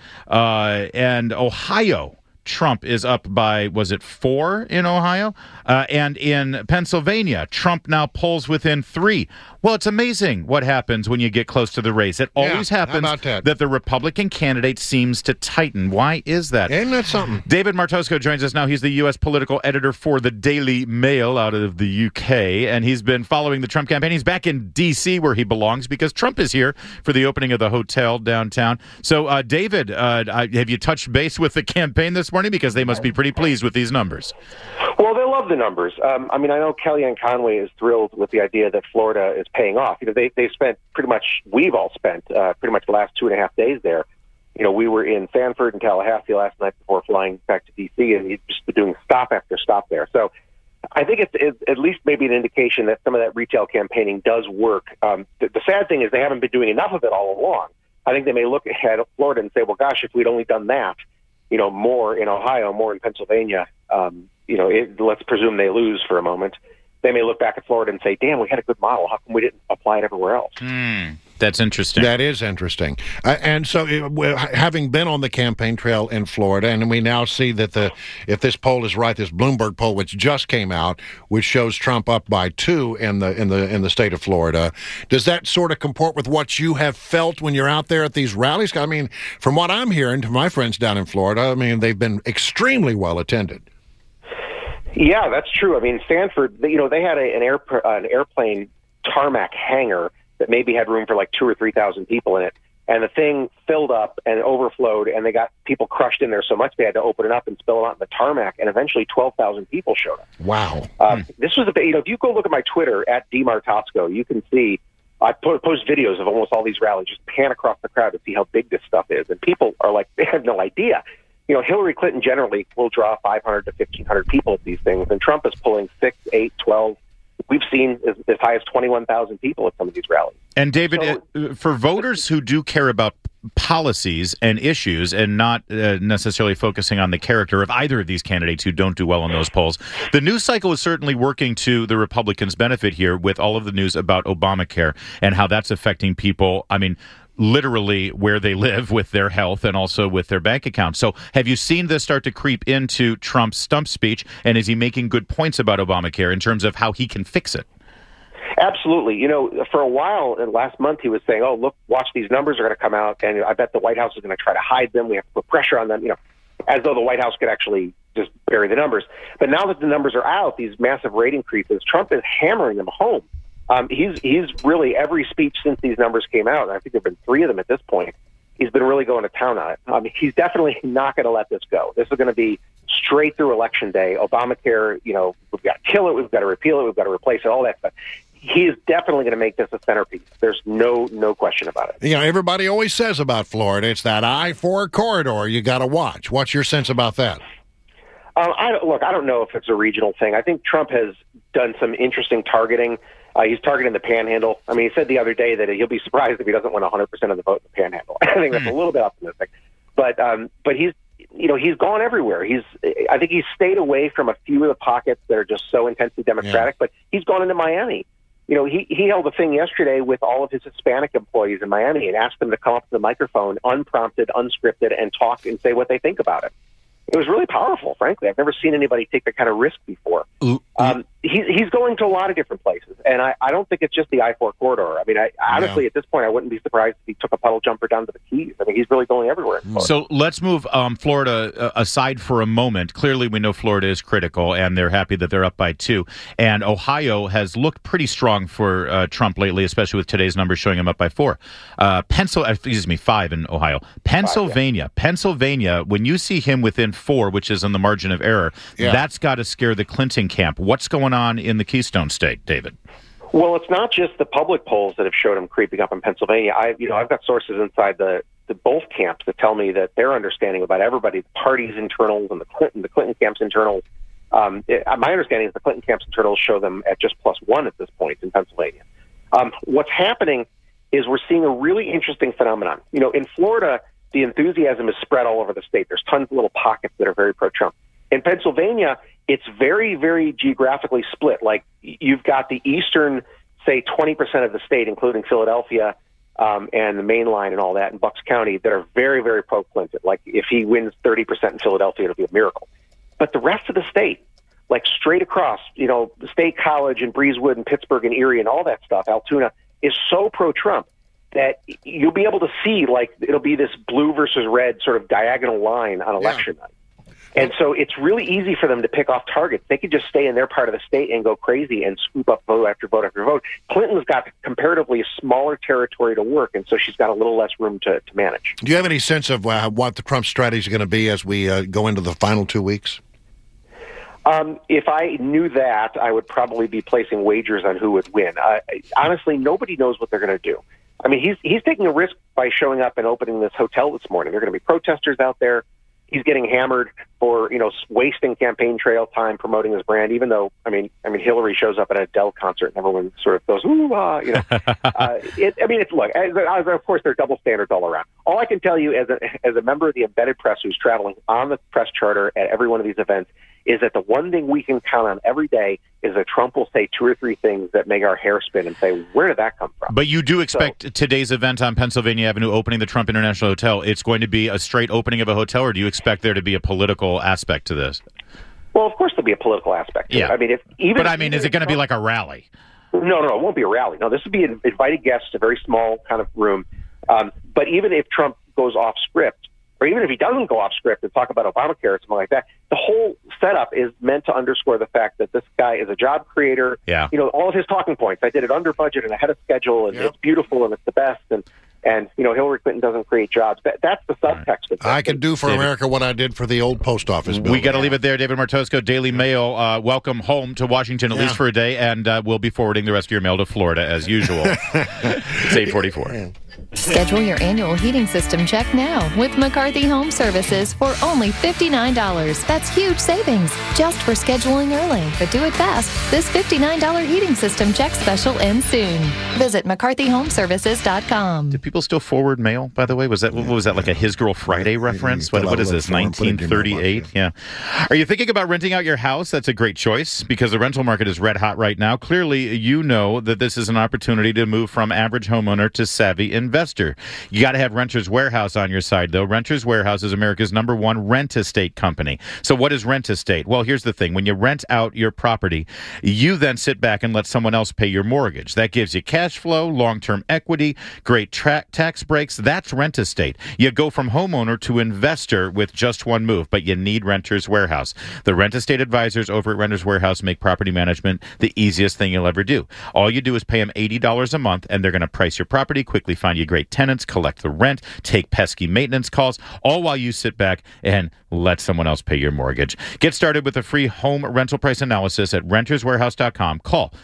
And Ohio, Trump is up by, 4 in Ohio? And in Pennsylvania, Trump now polls within 3. Well, it's amazing what happens when you get close to the race. It always happens that the Republican candidate seems to tighten. Why is that? Ain't that something? David Martosco joins us now. He's the U.S. political editor for the Daily Mail out of the U.K., and he's been following the Trump campaign. He's back in D.C. where he belongs because Trump is here for the opening of the hotel downtown. So, David, have you touched base with the campaign this morning? Because they must be pretty pleased with these numbers. Well, they love the numbers. I know Kellyanne Conway is thrilled with the idea that Florida is paying off. You know, they spent we've all spent pretty much the last 2.5 days there. You know, we were in Sanford and Tallahassee last night before flying back to D.C., and you've just been doing stop after stop there. So I think it's at least maybe an indication that some of that retail campaigning does work. The sad thing is they haven't been doing enough of it all along. I think they may look at Florida and say, well, gosh, if we'd only done that, you know, more in Ohio, more in Pennsylvania, let's presume they lose for a moment. They may look back at Florida and say, damn, we had a good model. How come we didn't apply it everywhere else? That's interesting. That is interesting. And so having been on the campaign trail in Florida, and we now see that if this poll is right, this Bloomberg poll, which just came out, which shows Trump up by 2 in the state of Florida, does that sort of comport with what you have felt when you're out there at these rallies? I mean, from what I'm hearing from my friends down in Florida, I mean, they've been extremely well attended. Yeah, that's true. I mean, Stanford, they had an airplane tarmac hangar that maybe had room for like 2,000 or 3,000 people in it. And the thing filled up and overflowed, and they got people crushed in there so much they had to open it up and spill it out in the tarmac, and eventually 12,000 people showed up. Wow. This was if you go look at my Twitter, at DMartosco, you can see, I post videos of almost all these rallies, just pan across the crowd to see how big this stuff is. And people are like, they have no idea. Hillary Clinton generally will draw 500 to 1,500 people at these things, and Trump is pulling 6, 8, 12. We've seen as high as 21,000 people at some of these rallies. And David, for voters who do care about policies and issues and not necessarily focusing on the character of either of these candidates who don't do well in those polls, the news cycle is certainly working to the Republicans' benefit here with all of the news about Obamacare and how that's affecting people. I mean, literally where they live with their health and also with their bank account. So have you seen this start to creep into Trump's stump speech, and is he making good points about Obamacare in terms of how he can fix it? Absolutely. For a while, last month, he was saying, oh, look, watch, these numbers are going to come out, and I bet the White House is going to try to hide them. We have to put pressure on them, as though the White House could actually just bury the numbers. But now that the numbers are out, these massive rate increases, Trump is hammering them home. He's really, every speech since these numbers came out, and I think there have been 3 of them at this point, he's been really going to town on it. He's definitely not going to let this go. This is going to be straight through Election Day. Obamacare, we've got to kill it, we've got to repeal it, we've got to replace it, all that stuff. He is definitely going to make this a centerpiece. There's no question about it. Everybody always says about Florida, it's that I-4 corridor you got to watch. What's your sense about that? I don't know if it's a regional thing. I think Trump has done some interesting targeting. He's targeting the Panhandle. I mean, he said the other day that he'll be surprised if he doesn't win 100% of the vote in the Panhandle. I think that's a little bit optimistic, but he's gone everywhere. I think he's stayed away from a few of the pockets that are just so intensely Democratic. But he's gone into Miami. He held a thing yesterday with all of his Hispanic employees in Miami and asked them to come up to the microphone, unprompted, unscripted, and talk and say what they think about it. It was really powerful, frankly. I've never seen anybody take that kind of risk before. He's going to a lot of different places, and I don't think it's just the I-4 corridor. I mean, honestly, at this point, I wouldn't be surprised if he took a puddle jumper down to the Keys. I mean, he's really going everywhere. So let's move Florida aside for a moment. Clearly, we know Florida is critical, and they're happy that they're up by 2. And Ohio has looked pretty strong for Trump lately, especially with today's numbers showing him up by 4. 5 in Ohio. Pennsylvania, when you see him within 4, which is in the margin of error, that's got to scare the Clinton camp. What's going on in the Keystone State, David? Well, it's not just the public polls that have showed him creeping up in Pennsylvania. I've got sources inside the both camps that tell me that their understanding about everybody, the party's internals and the Clinton camp's internals. My understanding is the Clinton camp's internals show them at just +1 at this point in Pennsylvania. What's happening is we're seeing a really interesting phenomenon. In Florida, the enthusiasm is spread all over the state. There's tons of little pockets that are very pro-Trump. In Pennsylvania, it's very, very geographically split. Like, you've got the eastern, say, 20% of the state, including Philadelphia and the Main Line and all that in Bucks County, that are very, very pro-Clinton. Like, if he wins 30% in Philadelphia, it'll be a miracle. But the rest of the state, like straight across, the State College and Breezewood and Pittsburgh and Erie and all that stuff, Altoona, is so pro-Trump that you'll be able to see, like, it'll be this blue versus red sort of diagonal line on election night. And so it's really easy for them to pick off targets. They could just stay in their part of the state and go crazy and scoop up vote after vote after vote. Clinton's got comparatively a smaller territory to work, and so she's got a little less room to manage. Do you have any sense of what the Trump strategy is going to be as we go into the final 2 weeks? If I knew that, I would probably be placing wagers on who would win. Honestly, nobody knows what they're going to do. I mean, he's taking a risk by showing up and opening this hotel this morning. There are going to be protesters out there. He's getting hammered for, wasting campaign trail time promoting his brand, even though, I mean, Hillary shows up at an Adele concert and everyone sort of goes, ooh, look, of course, there are double standards all around. All I can tell you as a member of the embedded press who's traveling on the press charter at every one of these events is that the one thing we can count on every day is that Trump will say 2 or 3 things that make our hair spin and say, where did that come from? But you do expect today's event on Pennsylvania Avenue, opening the Trump International Hotel, it's going to be a straight opening of a hotel, or do you expect there to be a political aspect to this? Well, of course there'll be a political aspect to it. I mean, is it going to be like a rally? No, it won't be a rally. No, this would be invited guests, a very small kind of room. But even if Trump goes off script, or even if he doesn't go off script and talk about Obamacare or something like that, the whole setup is meant to underscore the fact that this guy is a job creator. Yeah. All of his talking points, I did it under budget and ahead of schedule, and it's beautiful and it's the best, and Hillary Clinton doesn't create jobs. That's the subtext of this. I can do for America what I did for the old post office building. We got to leave it there. David Martosco, Daily Mail. Welcome home to Washington, at least for a day, and we'll be forwarding the rest of your mail to Florida as usual. It's 8:44. Schedule your annual heating system check now with McCarthy Home Services for only $59. That's huge savings just for scheduling early. But do it fast. This $59 heating system check special ends soon. Visit McCarthyHomeservices.com. Do people still forward mail, by the way? What was that, like a His Girl Friday reference? What is this, 1938? Yeah. Are you thinking about renting out your house? That's a great choice because the rental market is red hot right now. Clearly, you know that this is an opportunity to move from average homeowner to savvy investor. You got to have Renters Warehouse on your side, though. Renters Warehouse is America's #1 rent-estate company. So what is rent-estate? Well, here's the thing. When you rent out your property, you then sit back and let someone else pay your mortgage. That gives you cash flow, long-term equity, great tax breaks. That's rent-estate. You go from homeowner to investor with just one move, but you need Renters Warehouse. The rent-estate advisors over at Renters Warehouse make property management the easiest thing you'll ever do. All you do is pay them $80 a month, and they're going to price your property, quickly find you great tenants, collect the rent, take pesky maintenance calls, all while you sit back and let someone else pay your mortgage. Get started with a free home rental price analysis at renterswarehouse.com. Call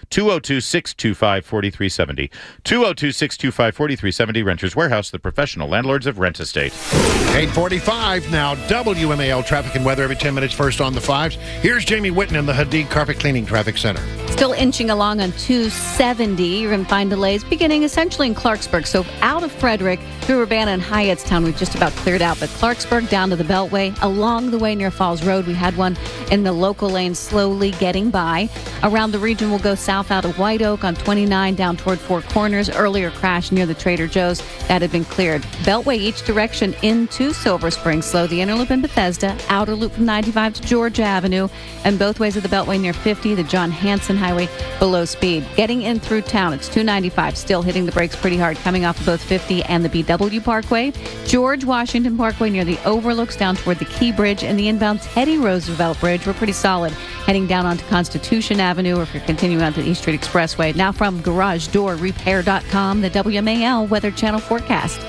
202-625-4370. 202-625-4370. Renters Warehouse, the professional landlords of rent estate. 8:45 now. WMAL traffic and weather every 10 minutes. First on the 5s. Here's Jamie Whitten in the Hadid Carpet Cleaning Traffic Center. Still inching along on 270. You're going to find delays beginning essentially in Clarksburg. So out of Frederick through Urbana and Hyattstown, we've just about cleared out. But Clarksburg down to the Beltway, along the way near Falls Road, we had one in the local lane slowly getting by. Around the region, we'll go south out of White Oak on 29 down toward Four Corners. Earlier crash near the Trader Joe's. That had been cleared. Beltway each direction into Silver Spring. Slow the inner loop in Bethesda, outer loop from 95 to Georgia Avenue, and both ways of the Beltway near 50, the John Hanson Highway below speed. Getting in through town, it's 295, still hitting the brakes pretty hard, coming off of both 50 and the BW Parkway. George Washington Parkway near the overlooks down toward the Key Bridge, and the inbound Teddy Roosevelt Bridge. We're pretty solid heading down onto Constitution Avenue, or if you're continuing onto the East Street Expressway. Now from GarageDoorRepair.com, the WMAL Weather Channel forecast.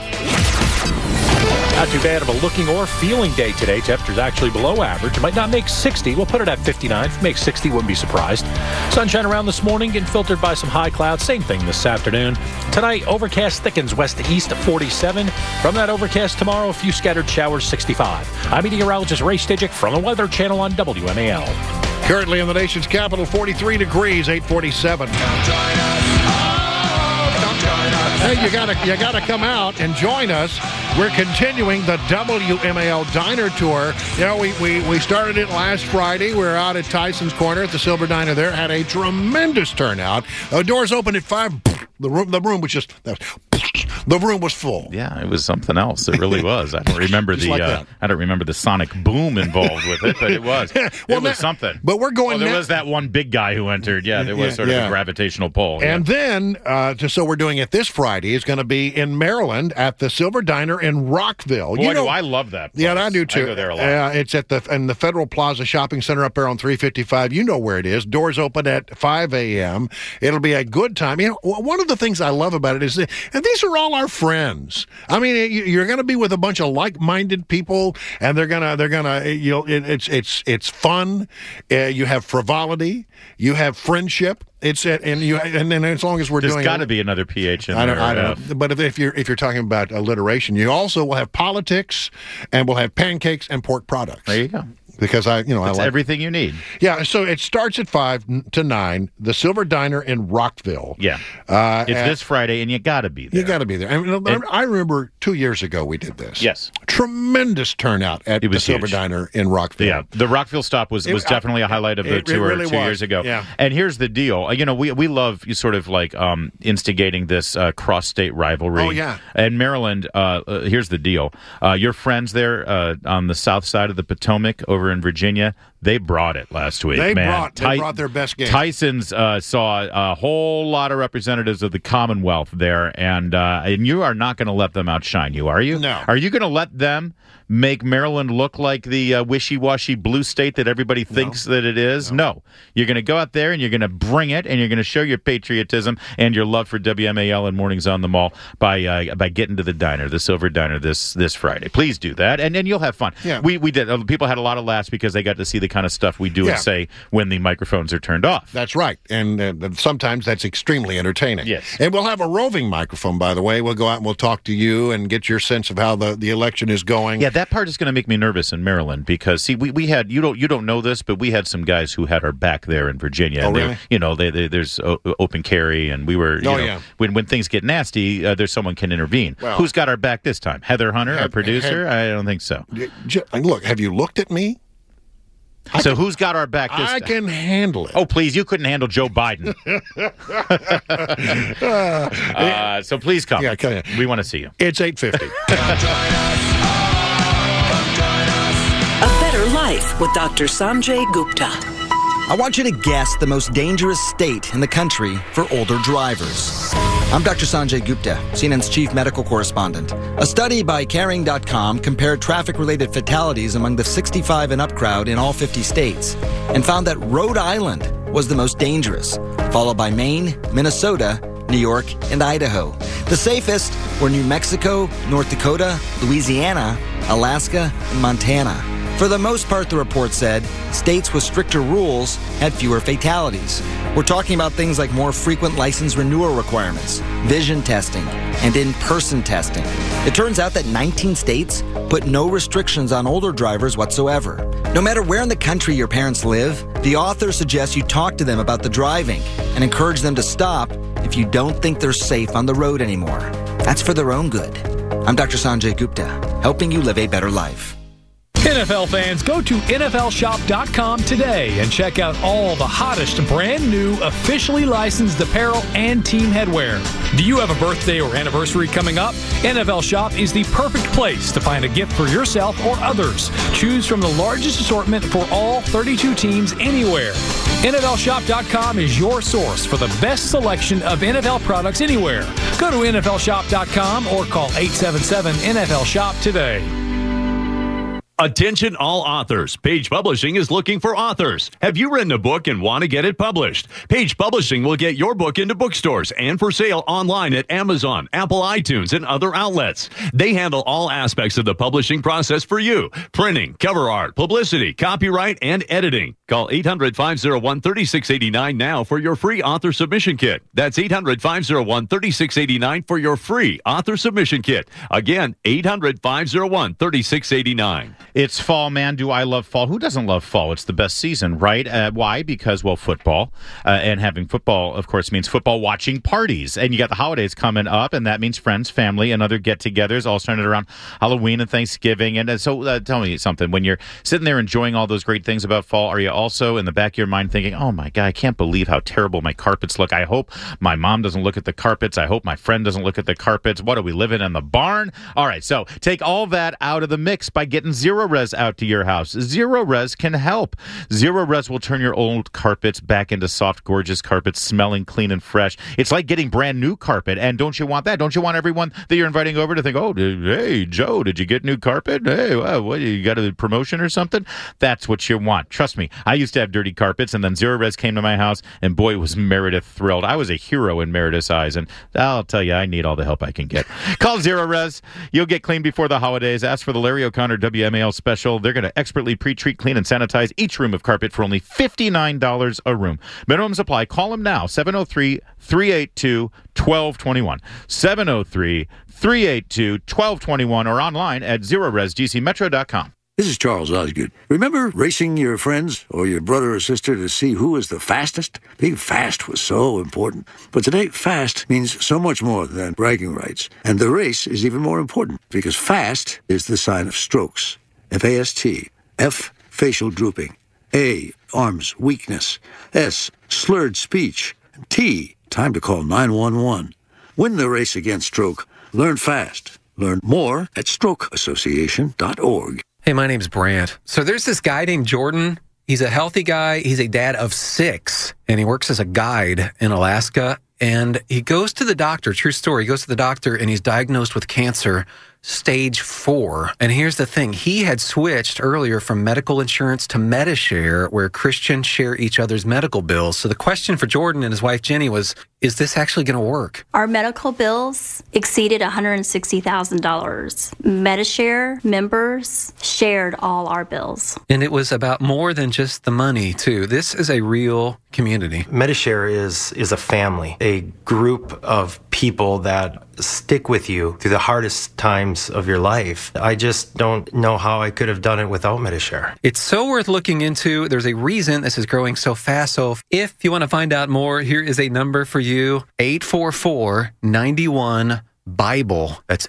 Not too bad of a looking or feeling day today. Temperatures actually below average. It might not make 60. We'll put it at 59. If it makes 60, wouldn't be surprised. Sunshine around this morning, getting filtered by some high clouds. Same thing this afternoon. Tonight, overcast thickens west to east at 47. From that overcast tomorrow, a few scattered showers, 65. I'm meteorologist Ray Stidgick from the Weather Channel on WMAL. Currently in the nation's capital, 43 degrees, 8:47. Hey, you gotta come out and join us. We're continuing the WMAL Diner Tour. You know, we started it last Friday. We were out at Tyson's Corner at the Silver Diner there. Had a tremendous turnout. Doors opened at 5. The room was just... The room was full. Yeah, it was something else. It really was. I don't remember I don't remember the sonic boom involved with it, but it was. It was something. But we're going. There was that one big guy who entered. Yeah, there was sort of a gravitational pull. And then, so we're doing it this Friday. Is going to be in Maryland at the Silver Diner in Rockville. Boy, do I love that place. Yeah, I do too. I go there a lot. It's at the Federal Plaza Shopping Center up there on 355. You know where it is. Doors open at 5 a.m. It'll be a good time. You know, one of the things I love about it is that, and these are all our friends. I mean, you're going to be with a bunch of like-minded people, and it's fun. You have frivolity. You have friendship. And then as long as we're There's doing, got to be another PH in there. I don't know. But if you're talking about alliteration, you also will have politics, and we'll have pancakes and pork products. There you go. Because I like everything you need. Yeah, so it starts at 5 to 9. The Silver Diner in Rockville. Yeah, it's this Friday, and you got to be there. You got to be there. I remember 2 years ago we did this. Yes, tremendous turnout at the Silver Diner in Rockville. Yeah, the Rockville stop was definitely a highlight of the tour really 2 years ago. Yeah, and here's the deal. You know, we love sort of like instigating this cross-state rivalry. Oh yeah, and Maryland. Here's the deal. Your friends there on the south side of the Potomac over in Virginia, they brought it last week. They brought their best game. Tyson's saw a whole lot of representatives of the Commonwealth there, and you are not going to let them outshine you, are you? No. Are you going to let them make Maryland look like the wishy-washy blue state that everybody thinks that it is. No. You're going to go out there and you're going to bring it, and you're going to show your patriotism and your love for WMAL and Mornings on the Mall by getting to the diner, the Silver Diner, this Friday. Please do that, and you'll have fun. Yeah. We did. People had a lot of laughs because they got to see the kind of stuff we do and say when the microphones are turned off. That's right, and sometimes that's extremely entertaining. Yes. And we'll have a roving microphone, by the way. We'll go out and we'll talk to you and get your sense of how the election is going. Yeah, that part is going to make me nervous in Maryland because, see, we had, you don't know this, but we had some guys who had our back there in Virginia. Oh, really? There's open carry, and we were, when things get nasty, there's someone can intervene. Well, who's got our back this time? Heather Hunter, our producer? I don't think so. Look, have you looked at me? So who's got our back this time? I can handle it. Oh, please, you couldn't handle Joe Biden. So please come. Yeah, we want to see you. It's 8:50. A Better Life with Dr. Sanjay Gupta. I want you to guess the most dangerous state in the country for older drivers. I'm Dr. Sanjay Gupta, CNN's chief medical correspondent. A study by Caring.com compared traffic-related fatalities among the 65 and up crowd in all 50 states and found that Rhode Island was the most dangerous, followed by Maine, Minnesota, New York, and Idaho. The safest were New Mexico, North Dakota, Louisiana, Alaska, and Montana. For the most part, the report said, states with stricter rules had fewer fatalities. We're talking about things like more frequent license renewal requirements, vision testing, and in-person testing. It turns out that 19 states put no restrictions on older drivers whatsoever. No matter where in the country your parents live, the author suggests you talk to them about the driving and encourage them to stop if you don't think they're safe on the road anymore. That's for their own good. I'm Dr. Sanjay Gupta, helping you live a better life. NFL fans, go to NFLshop.com today and check out all the hottest brand new officially licensed apparel and team headwear. Do you have a birthday or anniversary coming up? NFL Shop is the perfect place to find a gift for yourself or others. Choose from the largest assortment for all 32 teams anywhere. NFLshop.com is your source for the best selection of NFL products anywhere. Go to NFLshop.com or call 877-NFL-SHOP today. Attention all authors. Page Publishing is looking for authors. Have you written a book and want to get it published? Page Publishing will get your book into bookstores and for sale online at Amazon, Apple iTunes, and other outlets. They handle all aspects of the publishing process for you. Printing, cover art, publicity, copyright, and editing. Call 800-501-3689 now for your free author submission kit. That's 800-501-3689 for your free author submission kit. Again, 800-501-3689. It's fall, man. Do I love fall? Who doesn't love fall? It's the best season, right? Why? Because, well, football. And having football, of course, means football watching parties. And you got the holidays coming up, and that means friends, family, and other get-togethers all centered around Halloween and Thanksgiving. And so tell me something. When you're sitting there enjoying all those great things about fall, are you also in the back of your mind thinking, oh, my God, I can't believe how terrible my carpets look. I hope my mom doesn't look at the carpets. I hope my friend doesn't look at the carpets. What, are we living in the barn? All right, so take all that out of the mix by getting Zero Res out to your house. Zero Res can help. Zero Res will turn your old carpets back into soft, gorgeous carpets, smelling clean and fresh. It's like getting brand new carpet. And don't you want that? Don't you want everyone that you're inviting over to think, oh, hey, Joe, did you get new carpet? Hey, what, you got a promotion or something? That's what you want. Trust me, I used to have dirty carpets, and then Zero Res came to my house, and boy, was Meredith thrilled. I was a hero in Meredith's eyes, and I'll tell you, I need all the help I can get. Call Zero Res. You'll get clean before the holidays. Ask for the Larry O'Connor WMAL special. They're going to expertly pre-treat, clean, and sanitize each room of carpet for only $59 a room. Minimum supply. Call them now, 703-382-1221. 703-382-1221 or online at ZeroResDCMetro.com. This is Charles Osgood. Remember racing your friends or your brother or sister to see who was the fastest? Being fast was so important. But today, fast means so much more than bragging rights. And the race is even more important because fast is the sign of strokes. F-A-S-T. F, facial drooping. A, arms weakness. S, slurred speech. T, time to call 911. Win the race against stroke. Learn fast. Learn more at strokeassociation.org. Hey, my name's Brant. So there's this guy named Jordan. He's a healthy guy. He's a dad of 6, and he works as a guide in Alaska. And he goes to the doctor, true story, he goes to the doctor, and he's diagnosed with cancer stage 4. And here's the thing. He had switched earlier from medical insurance to Medishare, where Christians share each other's medical bills. So the question for Jordan and his wife Jenny was, is this actually going to work? Our medical bills exceeded $160,000. Medishare members shared all our bills. And it was about more than just the money, too. This is a real community. Medishare is a family, a group of people that stick with you through the hardest times of your life. I just don't know how I could have done it without Medishare. It's so worth looking into. There's a reason this is growing so fast. So if you want to find out more, here is a number for you, 844-91-BIBLE. That's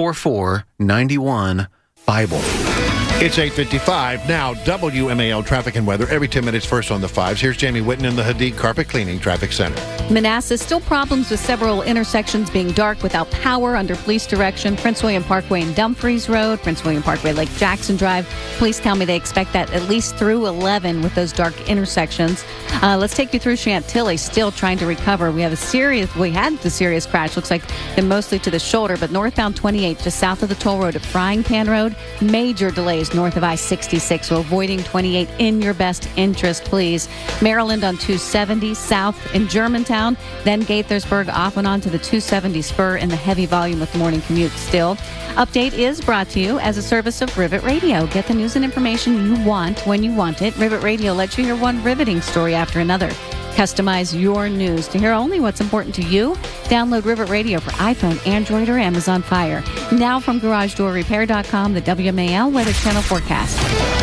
844-91-BIBLE. It's 8:55 now. WMAL traffic and weather every 10 minutes first on the 5s. Here's Jamie Whitten in the Hadid Carpet Cleaning Traffic Center. Manassas, still problems with several intersections being dark without power under police direction. Prince William Parkway and Dumfries Road, Prince William Parkway, Lake Jackson Drive. Police tell me they expect that at least through 11 with those dark intersections. Let's take you through Chantilly, still trying to recover. We had the serious crash. Looks like they're mostly to the shoulder, but northbound 28 just south of the toll road at Frying Pan Road. Major delays north of I-66, so avoiding 28 in your best interest, please. Maryland on 270 south in Germantown, then Gaithersburg off and on to the 270 spur in the heavy volume with morning commute still. Update is brought to you as a service of Rivet Radio. Get the news and information you want when you want it. Rivet Radio lets you hear one riveting story after another. Customize your news to hear only what's important to you. Download Rivet Radio for iPhone, Android, or Amazon Fire. Now from GarageDoorRepair.com, the WMAL Weather Channel forecast.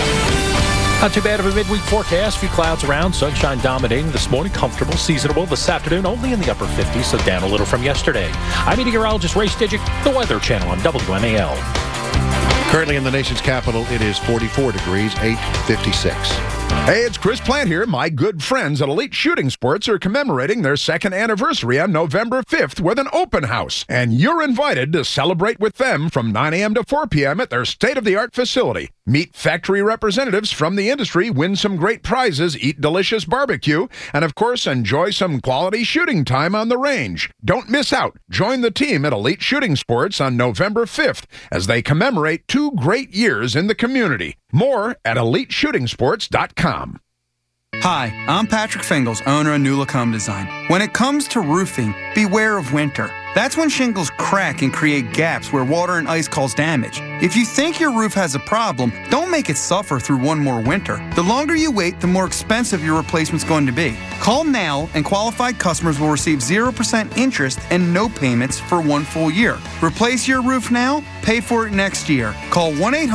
Not too bad of a midweek forecast. A few clouds around, sunshine dominating this morning. Comfortable, seasonable this afternoon, only in the upper 50s, so down a little from yesterday. I'm meteorologist Ray Stidgick, the Weather Channel on WMAL. Currently in the nation's capital, it is 44 degrees, 8:56. Hey, it's Chris Plant here. My good friends at Elite Shooting Sports are commemorating their second anniversary on November 5th with an open house. And you're invited to celebrate with them from 9 a.m. to 4 p.m. at their state-of-the-art facility. Meet factory representatives from the industry, win some great prizes, eat delicious barbecue, and of course, enjoy some quality shooting time on the range. Don't miss out. Join the team at Elite Shooting Sports on November 5th as they commemorate 2 great years in the community. More at EliteShootingSports.com. Hi, I'm Patrick Fingles, owner of New Look Home Design. When it comes to roofing, beware of winter. That's when shingles crack and create gaps where water and ice cause damage. If you think your roof has a problem, don't make it suffer through one more winter. The longer you wait, the more expensive your replacement's going to be. Call now and qualified customers will receive 0% interest and no payments for 1 full year. Replace your roof now, pay for it next year. Call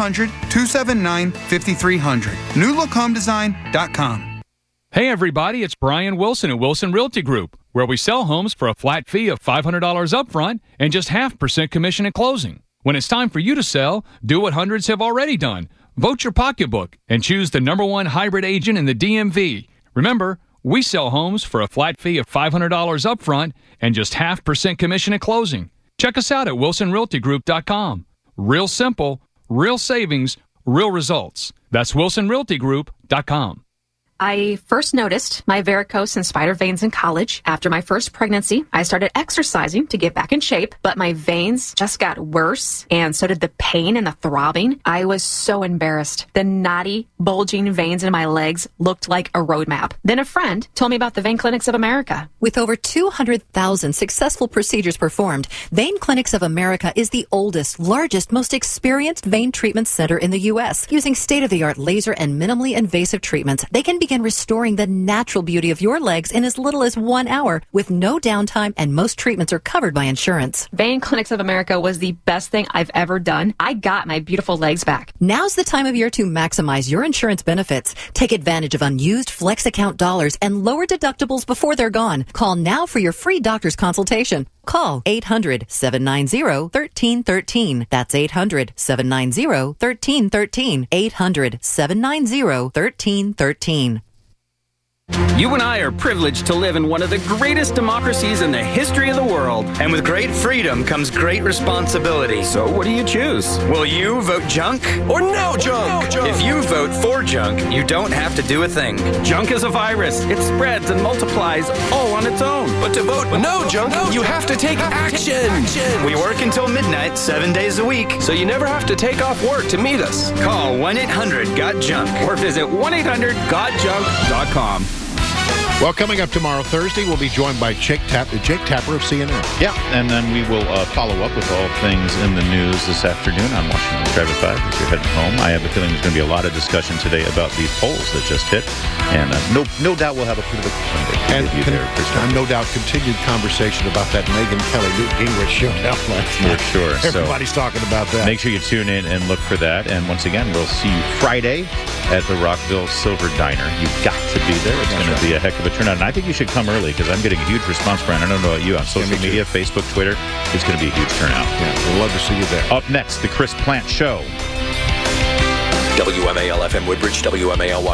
1-800-279-5300. NewLookHomeDesign.com. Hey everybody, it's Brian Wilson at Wilson Realty Group, where we sell homes for a flat fee of $500 upfront and just 0.5% commission at closing. When it's time for you to sell, do what hundreds have already done. Vote your pocketbook and choose the #1 hybrid agent in the DMV. Remember, we sell homes for a flat fee of $500 upfront and just 0.5% commission at closing. Check us out at WilsonRealtyGroup.com. Real simple, real savings, real results. That's WilsonRealtyGroup.com. I first noticed my varicose and spider veins in college. After my first pregnancy, I started exercising to get back in shape, but my veins just got worse, and so did the pain and the throbbing. I was so embarrassed. The knotty, bulging veins in my legs looked like a road map. Then a friend told me about the Vein Clinics of America. With over 200,000 successful procedures performed, Vein Clinics of America is the oldest, largest, most experienced vein treatment center in the U.S. Using state-of-the-art laser and minimally invasive treatments, they can begin restoring the natural beauty of your legs in as little as 1 hour with no downtime, and most treatments are covered by insurance. Vein Clinics of America was the best thing I've ever done. I got my beautiful legs back. Now's the time of year to maximize your insurance benefits. Take advantage of unused Flex account dollars and lower deductibles before they're gone. Call now for your free doctor's consultation. Call 800-790-1313. That's 800-790-1313. 800-790-1313. You and I are privileged to live in one of the greatest democracies in the history of the world. And with great freedom comes great responsibility. So what do you choose? Will you vote junk or no junk? If you vote for junk, you don't have to do a thing. Junk is a virus. It spreads and multiplies all on its own. But to vote no junk, you have to take action. We work until midnight, 7 days a week. So you never have to take off work to meet us. Call 1-800-GOT-JUNK or visit 1-800-GOT-JUNK.com. Well, coming up tomorrow, Thursday, we'll be joined by Jake Tapper of CNN. Yeah, and then we will follow up with all things in the news this afternoon on Washington Drive at 5 as you're heading home. I have a feeling there's going to be a lot of discussion today about these polls that just hit, and no doubt we'll have a political Sunday. And no doubt continued conversation about that Megyn Kelly-Newt Gingrich showdown last night. For sure. Everybody's talking about that. Make sure you tune in and look for that. And once again, we'll see you Friday at the Rockville Silver Diner. You've got to be there. It's going to be a heck of a turnout. And I think you should come early because I'm getting a huge response, Brian. I don't know about you on social media, Facebook, Twitter. It's going to be a huge turnout. Yeah, we'd love to see you there. Up next, the Chris Plant Show. WMAL FM Woodbridge, WMAL